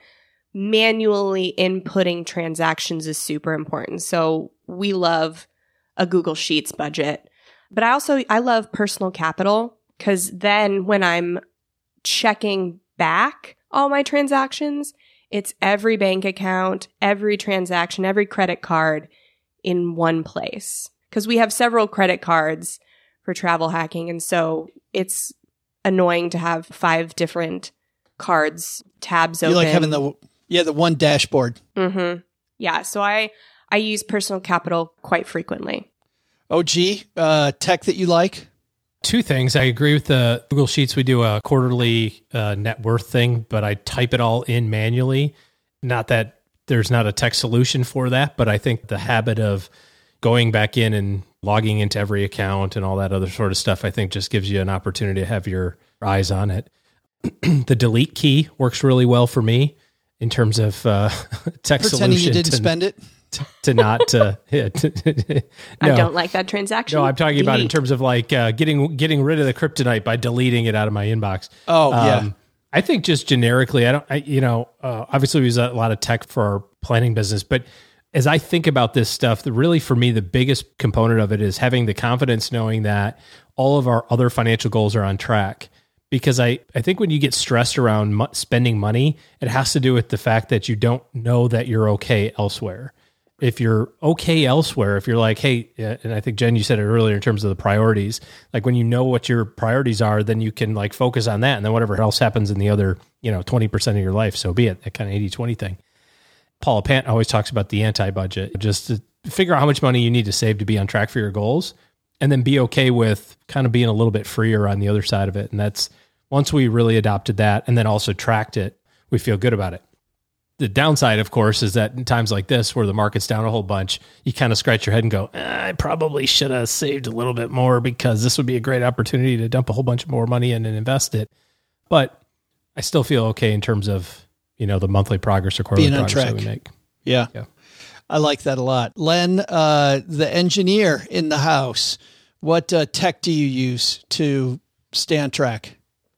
manually inputting transactions is super important. So we love a Google Sheets budget. But I also, I love Personal Capital, because then when I'm checking back all my transactions, it's every bank account, every transaction, every credit card in one place. Because we have several credit cards for travel hacking. And so it's annoying to have five different cards, tabs open. You like having the, yeah, the one dashboard. Mm-hmm. Yeah. So I, I use Personal Capital quite frequently. O G, uh, tech that you like? Two things. I agree with the Google Sheets. We do a quarterly uh, net worth thing, but I type it all in manually. Not that there's not a tech solution for that, but I think the habit of going back in and logging into every account and all that other sort of stuff, I think just gives you an opportunity to have your eyes on it. The delete key works really well for me in terms of uh, tech Pretending solution. Pretending you didn't to, spend it? To, to not, uh, yeah, to, no. I don't like that transaction. No, I'm talking delete. about in terms of like uh, getting getting rid of the kryptonite by deleting it out of my inbox. Oh, um, yeah. I think just generically, I don't, I, you know, uh, obviously we use a lot of tech for our planning business, but as I think about this stuff, the, really for me, the biggest component of it is having the confidence knowing that all of our other financial goals are on track. Because I, I think when you get stressed around mo- spending money, it has to do with the fact that you don't know that you're okay elsewhere. If you're okay elsewhere, if you're like, hey, and I think Jen, you said it earlier in terms of the priorities, like when you know what your priorities are, then you can like focus on that. And then whatever else happens in the other, you know, twenty percent of your life, so be it, that kind of eighty twenty thing. Paula Pant always talks about the anti-budget, just to figure out how much money you need to save to be on track for your goals, and then be okay with kind of being a little bit freer on the other side of it. And that's once we really adopted that and then also tracked it, we feel good about it. The downside, of course, is that in times like this, where the market's down a whole bunch, you kind of scratch your head and go, eh, I probably should have saved a little bit more because this would be a great opportunity to dump a whole bunch more money in and invest it. But I still feel okay in terms of, you know, the monthly progress or quarterly Being on progress track. that we make. Yeah. yeah. I like that a lot. Len, uh, the engineer in the house, what uh, tech do you use to stay on track?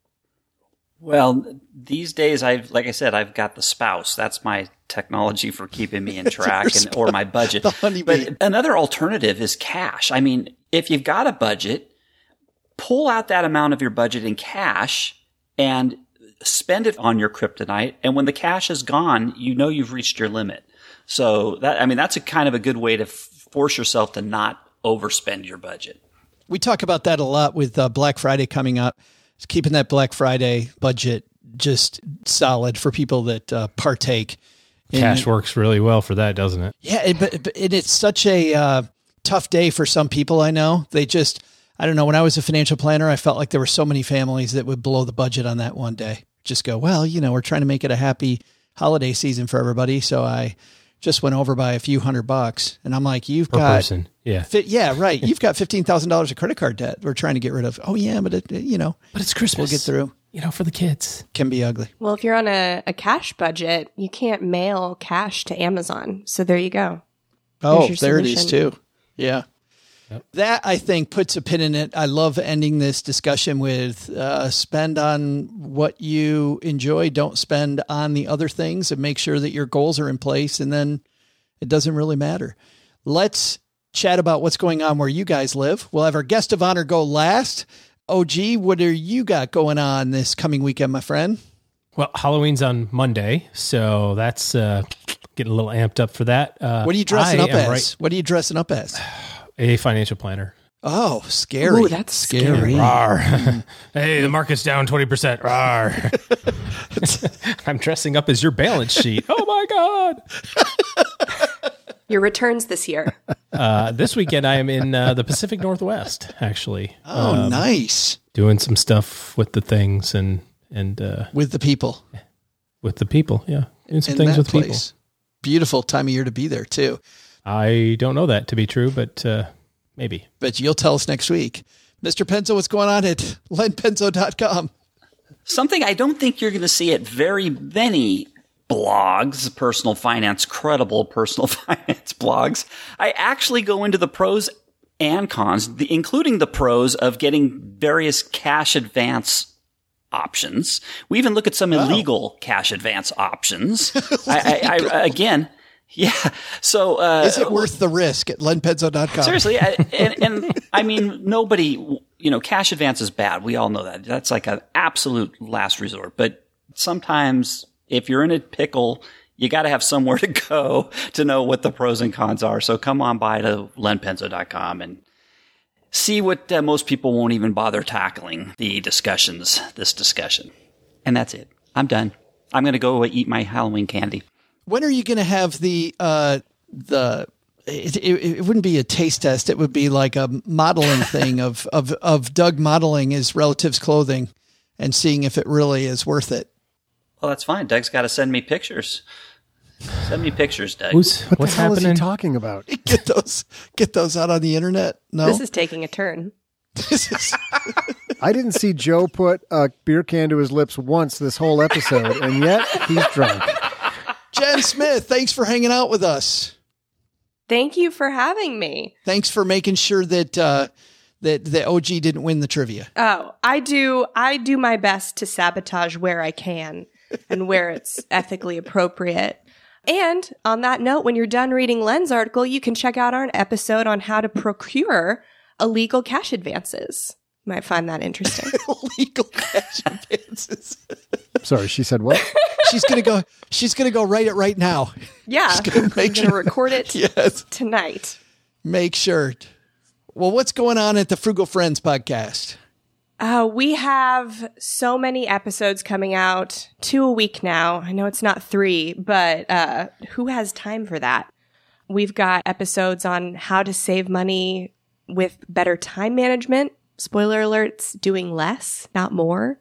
Well, these days, I've like I said, I've got the spouse. That's my technology for keeping me in track and or my budget. But another alternative is cash. I mean, if you've got a budget, pull out that amount of your budget in cash and spend it on your kryptonite. And when the cash is gone, you know you've reached your limit. So that I mean, that's a kind of a good way to f- force yourself to not overspend your budget. We talk about that a lot with uh, Black Friday coming up. Keeping that Black Friday budget just solid for people that uh, partake. In, Cash works really well for that, doesn't it? Yeah, it, but, but it, it's such a uh, tough day for some people I know. They just, I don't know, when I was a financial planner, I felt like there were so many families that would blow the budget on that one day. Just go, well, you know, we're trying to make it a happy holiday season for everybody. So I just went over by a few hundred bucks. And I'm like, you've per got... person. Yeah. Fi- yeah, right. You've got fifteen thousand dollars of credit card debt we're trying to get rid of. Oh, yeah, but, it, you know. But it's Christmas. We'll get through. You know, for the kids. Can be ugly. Well, if you're on a, a cash budget, you can't mail cash to Amazon. So there you go. Oh, there it is too. Yeah. Yep. That, I think, puts a pin in it. I love ending this discussion with uh, spend on what you enjoy. Don't spend on the other things, and make sure that your goals are in place. And then it doesn't really matter. Let's chat about what's going on where you guys live. We'll have our guest of honor go last. O G, what are you got going on this coming weekend, my friend? Well, Halloween's on Monday, so that's uh, getting a little amped up for that. Uh, what are you dressing I up as? Right, what are you dressing up as? A financial planner. Oh, scary. Ooh, that's scary. Rawr. Hey, the market's down twenty percent. Rawr. I'm dressing up as your balance sheet. Oh, my God. Your returns this year. Uh, this weekend, I am in uh, the Pacific Northwest, actually. Oh, um, nice. Doing some stuff with the things and... and uh, with the people. With the people, yeah. Doing some in things with place. people. Beautiful time of year to be there, too. I don't know that to be true, but uh, maybe. But you'll tell us next week. Mister Penzo, what's going on at len penzo dot com? Something I don't think you're going to see at very many blogs, personal finance, credible personal finance blogs. I actually go into the pros and cons, the, including the pros of getting various cash advance options. We even look at some illegal oh. cash advance options. I, I, I, again, yeah. So uh, is it worth the risk at len penzo dot com? Seriously, I, and, and I mean, nobody, you know, cash advance is bad. We all know that. That's like an absolute last resort. But sometimes, if you're in a pickle, you got to have somewhere to go to know what the pros and cons are. So come on by to len penzo dot com and see what uh, most people won't even bother tackling the discussions, this discussion. And that's it. I'm done. I'm going to go eat my Halloween candy. When are you going to have the, uh, the, it, it, it wouldn't be a taste test. It would be like a modeling thing of, of, of Doug modeling his relatives' clothing and seeing if it really is worth it. Well, that's fine. Doug's got to send me pictures. Send me pictures, Doug. Who's, what what's the hell happening? is he talking about? Get those, get those out on the internet. No, this is taking a turn. This is. I didn't see Joe put a beer can to his lips once this whole episode, and yet he's drunk. Jen Smith, thanks for hanging out with us. Thank you for having me. Thanks for making sure that uh, that the O G didn't win the trivia. Oh, I do. I do my best to sabotage where I can and where it's ethically appropriate. And on that note, when you're done reading Len's article, you can check out our episode on how to procure illegal cash advances. You might find that interesting. Illegal cash advances. Sorry, she said what? She's gonna go. She's gonna go write it right now. Yeah, she's gonna make I'm sure. gonna record it yes. tonight. Make sure. Well, what's going on at the Frugal Friends podcast? Uh, we have so many episodes coming out, two a week now. I know it's not three, but uh, who has time for that? We've got episodes on how to save money with better time management. Spoiler alerts, doing less, not more.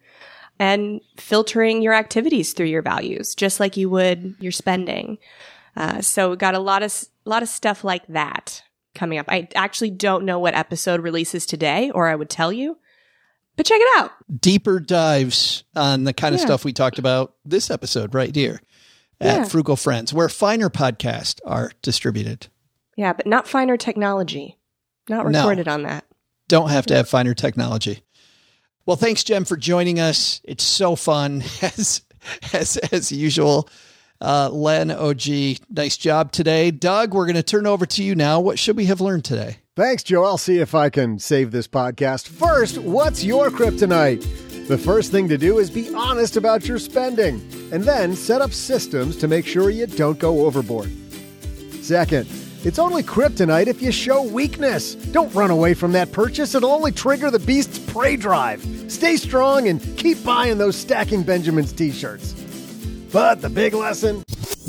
And filtering your activities through your values, just like you would your spending. Uh, so we've got a lot of, a lot of stuff like that coming up. I actually don't know what episode releases today, or I would tell you. But check it out. Deeper dives on the kind of yeah. stuff we talked about this episode right here at yeah. Frugal Friends, where finer podcasts are distributed. Yeah, but not finer technology. Not recorded no. on that. Don't have to have finer technology. Well, thanks, Jem, for joining us. It's so fun as as as usual. Uh, Len, O G, nice job today. Doug, we're going to turn over to you now. What should we have learned today? Thanks, Joe. I'll see if I can save this podcast. First, what's your kryptonite? The first thing to do is be honest about your spending, and then set up systems to make sure you don't go overboard. Second, it's only kryptonite if you show weakness. Don't run away from that purchase. It'll only trigger the beast's prey drive. Stay strong and keep buying those Stacking Benjamins t-shirts. But the big lesson...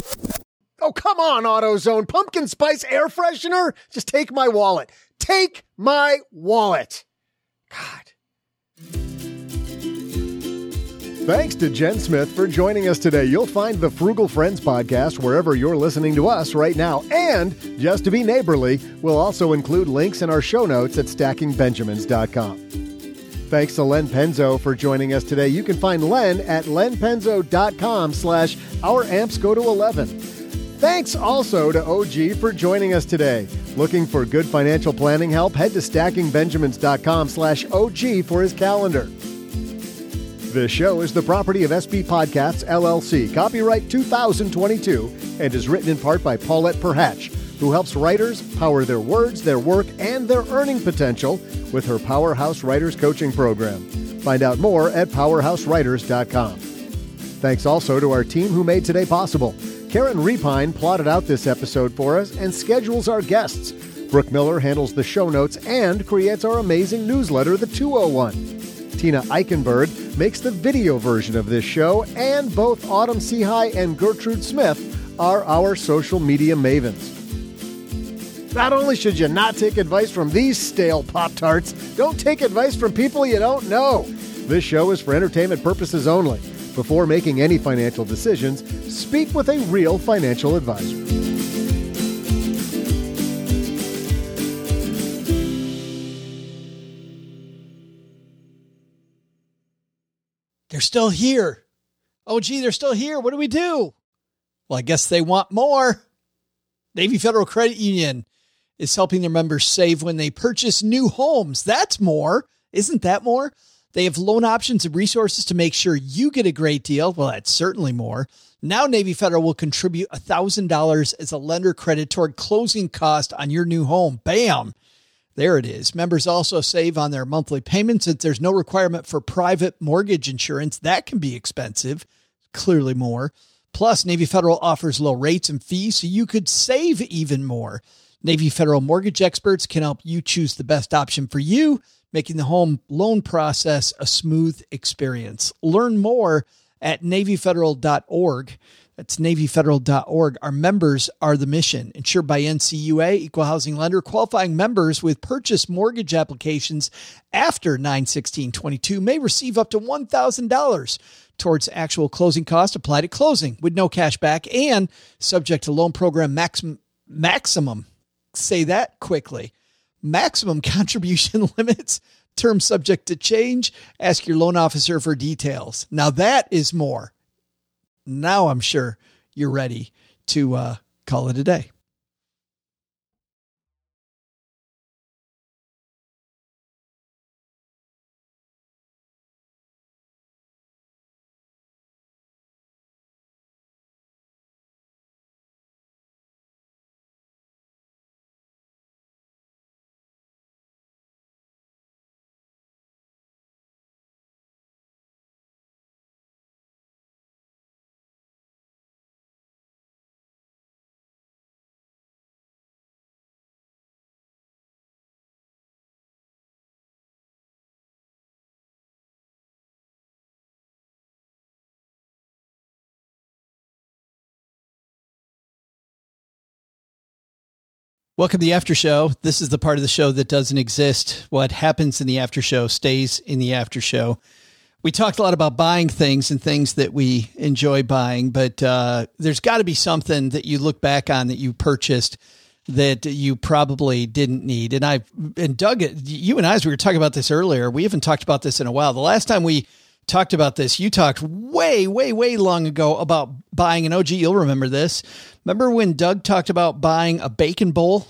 Oh, come on, AutoZone. Pumpkin spice air freshener? Just take my wallet. Take my wallet. God. Thanks to Jen Smith for joining us today. You'll find the Frugal Friends podcast wherever you're listening to us right now. And just to be neighborly, we'll also include links in our show notes at stacking benjamins dot com. Thanks to Len Penzo for joining us today. You can find Len at len penzo dot com slash our amps go to eleven. Thanks also to O G for joining us today. Looking for good financial planning help? Head to stacking benjamins dot com slash O G for his calendar. This show is the property of S B Podcasts, L L C, copyright two thousand twenty-two, and is written in part by Paulette Perhatch, who helps writers power their words, their work, and their earning potential with her Powerhouse Writers Coaching Program. Find out more at powerhouse writers dot com. Thanks also to our team who made today possible. Karen Repine plotted out this episode for us and schedules our guests. Brooke Miller handles the show notes and creates our amazing newsletter, The two oh one. Tina Eichenberg makes the video version of this show, and both Autumn Seahigh and Gertrude Smith are our social media mavens. Not only should you not take advice from these stale Pop-Tarts, don't take advice from people you don't know. This show is for entertainment purposes only. Before making any financial decisions, speak with a real financial advisor. they're still here. Oh, gee, they're still here. What do we do? Well, I guess they want more. Navy Federal Credit Union is helping their members save when they purchase new homes. That's more. Isn't that more? They have loan options and resources to make sure you get a great deal. Well, that's certainly more. Now Navy Federal will contribute one thousand dollars as a lender credit toward closing cost on your new home. Bam! There it is. Members also save on their monthly payments since there's no requirement for private mortgage insurance. That can be expensive. Clearly more. Plus, Navy Federal offers low rates and fees, so you could save even more. Navy Federal mortgage experts can help you choose the best option for you, making the home loan process a smooth experience. Learn more at Navy Federal dot org. That's Navy Federal dot org. Our members are the mission. Insured by N C U A, Equal Housing Lender. Qualifying members with purchase mortgage applications after nine sixteen twenty-two may receive up to one thousand dollars towards actual closing costs applied at closing with no cash back and subject to loan program maximum, maximum, say that quickly, maximum contribution limits, terms subject to change. Ask your loan officer for details. Now that is more. Now I'm sure you're ready to uh, call it a day. Welcome to the after show. This is the part of the show that doesn't exist. What happens in the after show stays in the after show. We talked a lot about buying things and things that we enjoy buying, but uh, there's got to be something that you look back on that you purchased that you probably didn't need. And I and Doug, you and I, as we were talking about this earlier, we haven't talked about this in a while. The last time we talked about this, you talked way, way, way long ago about buying an O G. You'll remember this. Remember when Doug talked about buying a bacon bowl?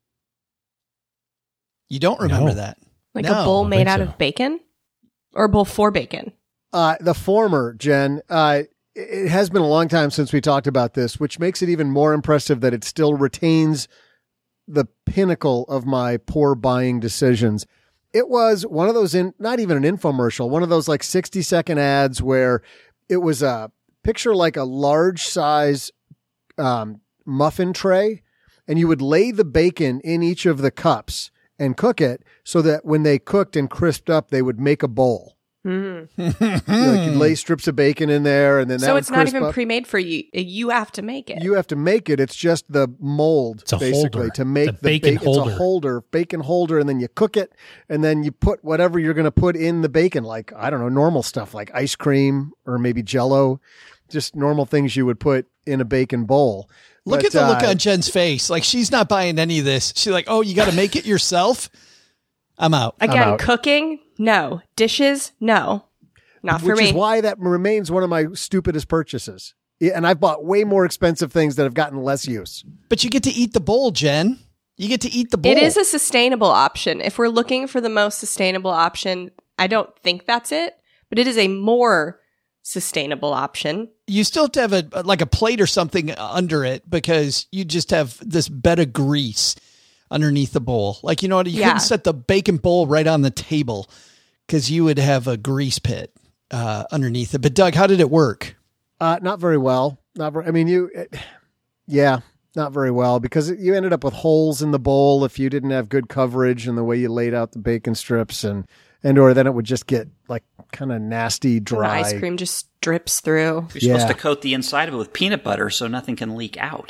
You don't remember no. that. Like no, a bowl made out so. of bacon? Or a bowl for bacon? Uh, the former, Jen. Uh, it has been a long time since we talked about this, which makes it even more impressive that it still retains the pinnacle of my poor buying decisions. It was one of those, in not even an infomercial, one of those like sixty second ads where it was a picture like a large size um, muffin tray, and you would lay the bacon in each of the cups and cook it so that when they cooked and crisped up, they would make a bowl. Mm. you know, like you'd lay strips of bacon in there, and then that so would it's not even up. pre-made for you. You have to make it. You have to make it. It's just the mold, it's a basically, holder. to make it's a the bacon ba- holder. It's a holder, bacon holder, and then you cook it, and then you put whatever you're going to put in the bacon, like, I don't know, normal stuff like ice cream or maybe Jell-O, just normal things you would put in a bacon bowl. Look but, at the uh, look on Jen's face. Like, she's not buying any of this. She's like, oh, you got to make it yourself? I'm out. Again, I'm out. Cooking? No. Dishes? No. Not for Which me. Which is why that remains one of my stupidest purchases. Yeah, and I've bought way more expensive things that have gotten less use. But you get to eat the bowl, Jen. You get to eat the bowl. It is a sustainable option. If we're looking for the most sustainable option, I don't think that's it, but it is a more sustainable option. You still have to have a like a plate or something under it because you just have this bed of grease underneath the bowl. Like, you know what? You Yeah. couldn't set the bacon bowl right on the table because you would have a grease pit uh, underneath it. But Doug, how did it work? Uh, not very well. Not very, I mean, you, it, yeah, not very well because you ended up with holes in the bowl if you didn't have good coverage and the way you laid out the bacon strips, and, and, or then it would just get like kind of nasty, dry. And the ice cream just drips through. You're Yeah. supposed to coat the inside of it with peanut butter so nothing can leak out.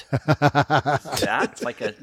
That's like a...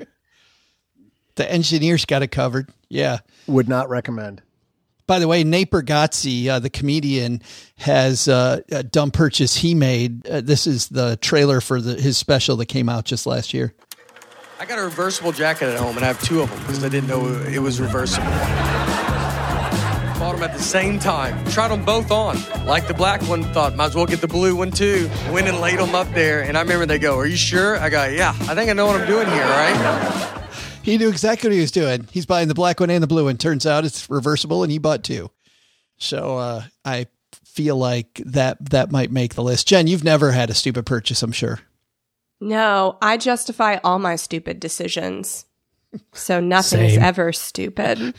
The engineers got it covered. Yeah. Would not recommend. By the way, Nate Bargatze, uh, the comedian, has uh, a dumb purchase he made. Uh, this is the trailer for the, his special that came out just last year. I got a reversible jacket at home, and I have two of them because I didn't know it was reversible. bought them at the same time. Tried them both on. Like the black one, thought might as well get the blue one too. Went and laid them up there, and I remember they go, "Are you sure?" I go, "Yeah, I think I know what I'm doing here, right?" He knew exactly what he was doing. He's buying the black one and the blue one. Turns out it's reversible, and he bought two. So uh, I feel like that that might make the list. Jen, you've never had a stupid purchase, I'm sure. No, I justify all my stupid decisions. So nothing is ever stupid.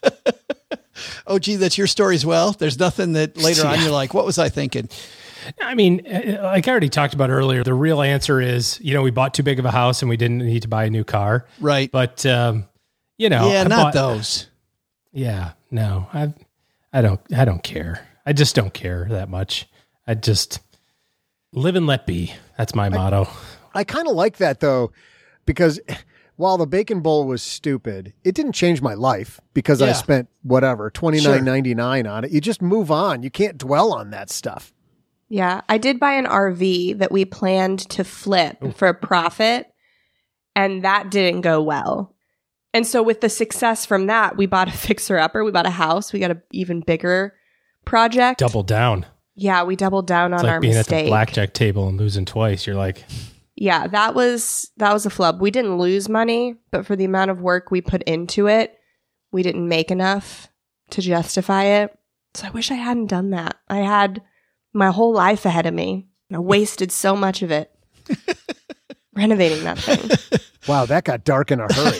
Oh, gee, that's your story as well. There's nothing that later yeah. on you're like, what was I thinking? I mean, like I already talked about earlier, the real answer is, you know, we bought too big of a house and we didn't need to buy a new car. Right. But, um, you know. Yeah, I not bought, those. Yeah, no, I I don't, I don't care. I just don't care that much. I just live and let be. That's my motto. I, I kind of like that, though, because while the Bacon Bowl was stupid, it didn't change my life because yeah. I spent whatever twenty-nine ninety-nine sure. on it. You just move on. You can't dwell on that stuff. Yeah, I did buy an R V that we planned to flip Ooh. for a profit, and that didn't go well. And so with the success from that, we bought a fixer-upper. We bought a house. We got an even bigger project. Double down. Yeah, we doubled down it's on like our being mistake. At the blackjack table and losing twice. You're like... Yeah, that was that was a flub. We didn't lose money, but for the amount of work we put into it, we didn't make enough to justify it. So I wish I hadn't done that. I had my whole life ahead of me, and I wasted so much of it renovating that thing. Wow, that got dark in a hurry.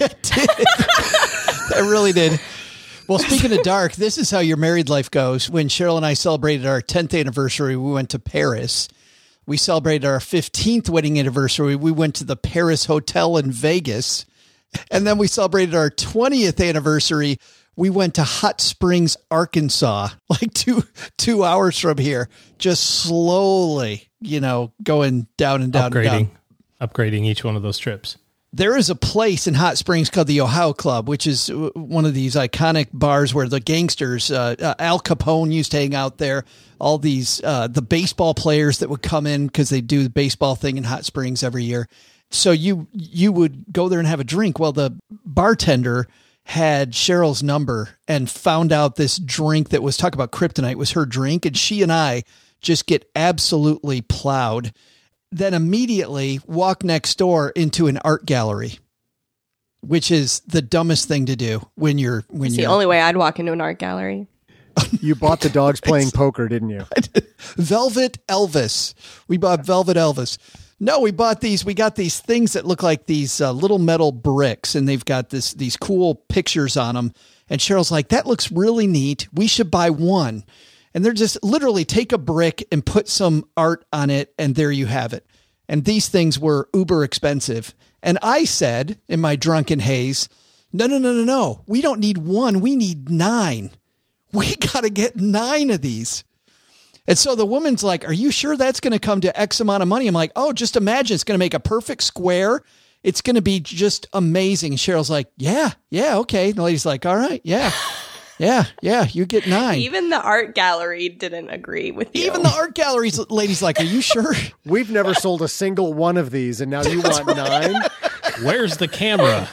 It really did. Well, speaking of dark, this is how your married life goes. When Cheryl and I celebrated our tenth anniversary, we went to Paris. We celebrated our fifteenth wedding anniversary. We went to the Paris Hotel in Vegas. And then we celebrated our twentieth anniversary. We went to Hot Springs, Arkansas, like two two hours from here, just slowly, you know, going down and down upgrading, and down. Upgrading each one of those trips. There is a place in Hot Springs called the Ohio Club, which is one of these iconic bars where the gangsters, uh, uh, Al Capone used to hang out there. All these, uh, the baseball players that would come in because they do the baseball thing in Hot Springs every year. So you, you would go there and have a drink. Well, the bartender had Cheryl's number and found out this drink that was, talk about kryptonite, was her drink. And she and I just get absolutely plowed. Then immediately walk next door into an art gallery, which is the dumbest thing to do when you're, when it's you're the only way I'd walk into an art gallery. You bought the dogs playing poker, didn't you? Velvet Elvis. We bought Velvet Elvis. No, we bought these. We got these things that look like these uh, little metal bricks, and they've got this these cool pictures on them. And Cheryl's like, that looks really neat. We should buy one. And they're just literally take a brick and put some art on it, and there you have it. And these things were uber expensive. And I said in my drunken haze, no, no, no, no, no. We don't need one. We need nine. We got to get nine of these. And so the woman's like, are you sure that's going to come to X amount of money? I'm like, oh, just imagine it's going to make a perfect square. It's going to be just amazing. And Cheryl's like, yeah, yeah, okay. And the lady's like, all right, yeah, yeah, yeah, you get nine. Even the art gallery didn't agree with you. Even the art gallery's lady's like, are you sure? We've never sold a single one of these, and now you want right. nine? Where's the camera?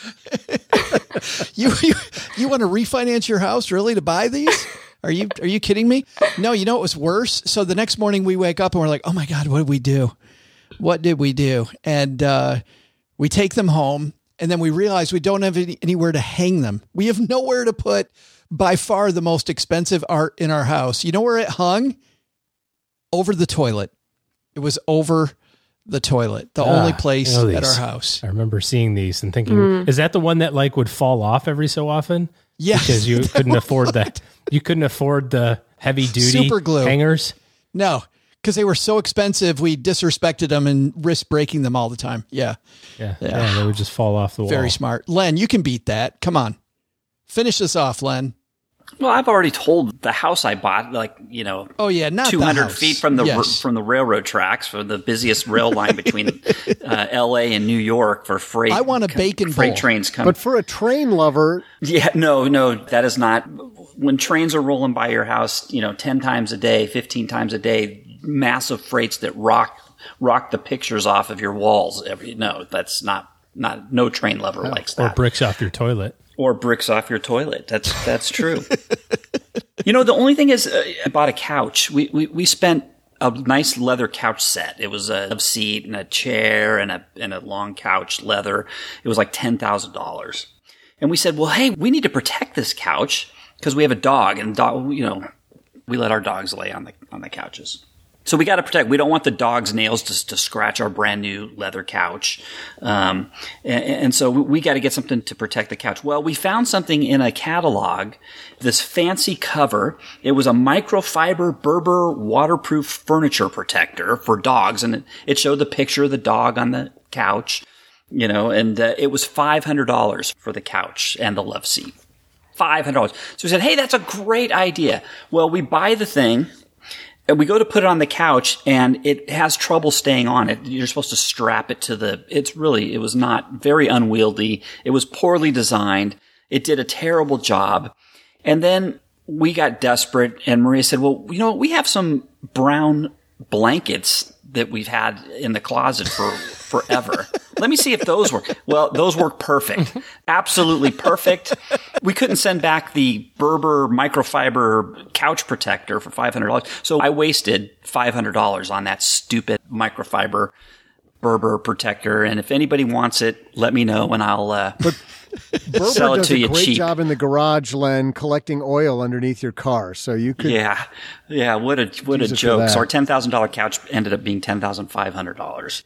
you, you you want to refinance your house really to buy these? Are you are you kidding me? No, you know what was worse? So the next morning we wake up and we're like, oh my God, what did we do? What did we do? And uh, we take them home, and then we realize we don't have any, anywhere to hang them. We have nowhere to put by far the most expensive art in our house. You know where it hung? Over the toilet. It was over the toilet, the ah, only place you know at our house. I remember seeing these and thinking, mm. is that the one that like would fall off every so often? Yes. Because you couldn't afford that. You couldn't afford the heavy duty super glue hangers. No, because they were so expensive. We disrespected them and risked breaking them all the time. Yeah. yeah. Yeah. Yeah. They would just fall off the wall. Very smart. Len, you can beat that. Come on. Finish this off, Len. Well, I've already told the house I bought, like, you know, oh yeah, not two hundred the house. feet from the yes. from the railroad tracks, for the busiest rail line between uh, L A and New York for freight. I want a bacon freight bowl. trains coming. But for a train lover, yeah, no, no, that is not. When trains are rolling by your house, you know, ten times a day, fifteen times a day, massive freights that rock rock the pictures off of your walls. Every no, that's not not no train lover oh, likes that. Or bricks off your toilet. Or bricks off your toilet. That's that's true. You know, the only thing is, uh, I bought a couch. We, we, we spent a nice leather couch set. It was a seat and a chair and a, and a long couch leather. It was like ten thousand dollars. And we said, well, hey, we need to protect this couch because we have a dog, and dog, you know, we let our dogs lay on the, on the couches. So we got to protect. We don't want the dog's nails to, to scratch our brand new leather couch. Um, and, and so we, we got to get something to protect the couch. Well, we found something in a catalog, this fancy cover. It was a microfiber Berber waterproof furniture protector for dogs. And it, it showed the picture of the dog on the couch, you know, and uh, it was five hundred dollars for the couch and the love seat. five hundred dollars. So we said, hey, that's a great idea. Well, we buy the thing. And we go to put it on the couch, and it has trouble staying on it. You're supposed to strap it to the, it's really, it was not very unwieldy. It was poorly designed. It did a terrible job. And then we got desperate, and Maria said, well, you know, we have some brown blankets that we've had in the closet for forever. Let me see if those work. Well, those work perfect. Absolutely perfect. We couldn't send back the Berber microfiber couch protector for five hundred dollars. So I wasted five hundred dollars on that stupid microfiber Berber protector. And if anybody wants it, let me know and I'll uh, Berber sell it does to a you great cheap. job in the garage, Len, collecting oil underneath your car. So you could. Yeah. Yeah. What a, what a use it for joke. that. So our ten thousand dollars couch ended up being ten thousand five hundred dollars.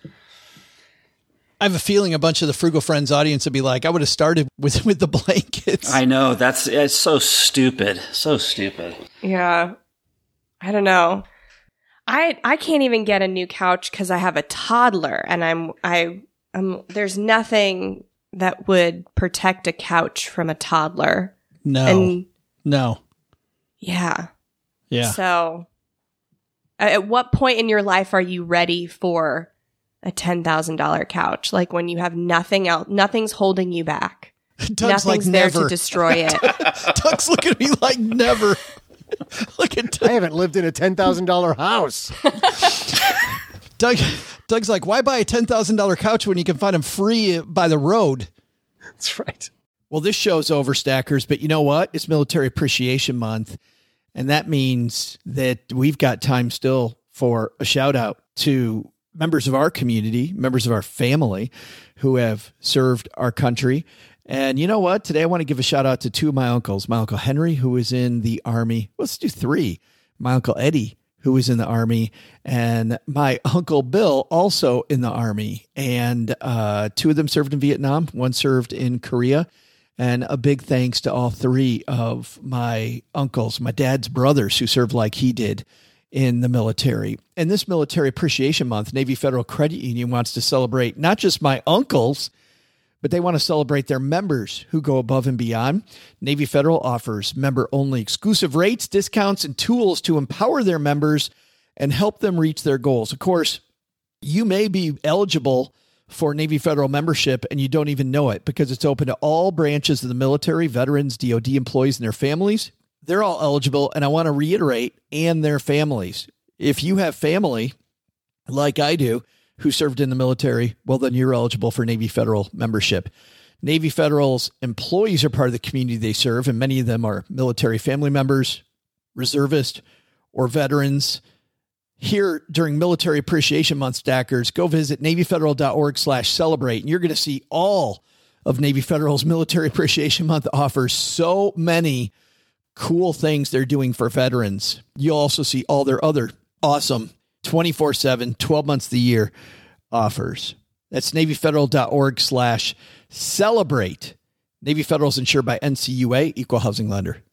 I have a feeling a bunch of the Frugal Friends audience would be like, I would have started with, with the blankets. I know. That's, it's so stupid. So stupid. Yeah. I don't know. I I can't even get a new couch because I have a toddler, and I'm I I'm there's nothing that would protect a couch from a toddler. No. And no. yeah. Yeah. So at what point in your life are you ready for a ten thousand dollars couch? Like when you have nothing else, nothing's holding you back. Doug's Nothing's like, there never. to destroy it. Doug's looking at me like never. Look at Doug. I haven't lived in a ten thousand dollars house. Doug. Doug's like, why buy a ten thousand dollars couch when you can find them free by the road? That's right. Well, this show's over, Stackers, but you know what? It's Military Appreciation Month, and that means that we've got time still for a shout out to members of our community, members of our family who have served our country. And you know what? Today I want to give a shout out to two of my uncles. My Uncle Henry, who was in the Army. Let's do three. My Uncle Eddie, who was in the Army, and my Uncle Bill, also in the Army. And uh, two of them served in Vietnam. One served in Korea. And a big thanks to all three of my uncles, my dad's brothers, who served like he did in the military. And this Military Appreciation Month, Navy Federal Credit Union wants to celebrate not just my uncles, but they want to celebrate their members who go above and beyond. Navy Federal offers member-only exclusive rates, discounts, and tools to empower their members and help them reach their goals. Of course, you may be eligible for Navy Federal membership and you don't even know it because it's open to all branches of the military, veterans, D O D employees, and their families. They're all eligible, and I want to reiterate, and their families. If you have family, like I do, who served in the military, well, then you're eligible for Navy Federal membership. Navy Federal's employees are part of the community they serve, and many of them are military family members, reservists, or veterans. Here during Military Appreciation Month, Stackers, go visit NavyFederal.org slash celebrate, and you're going to see all of Navy Federal's Military Appreciation Month offers so many cool things they're doing for veterans. You'll also see all their other awesome twenty-four seven, twelve months of the year offers. That's NavyFederal.org slash celebrate. Navy Federal is insured by N C U A, Equal Housing Lender.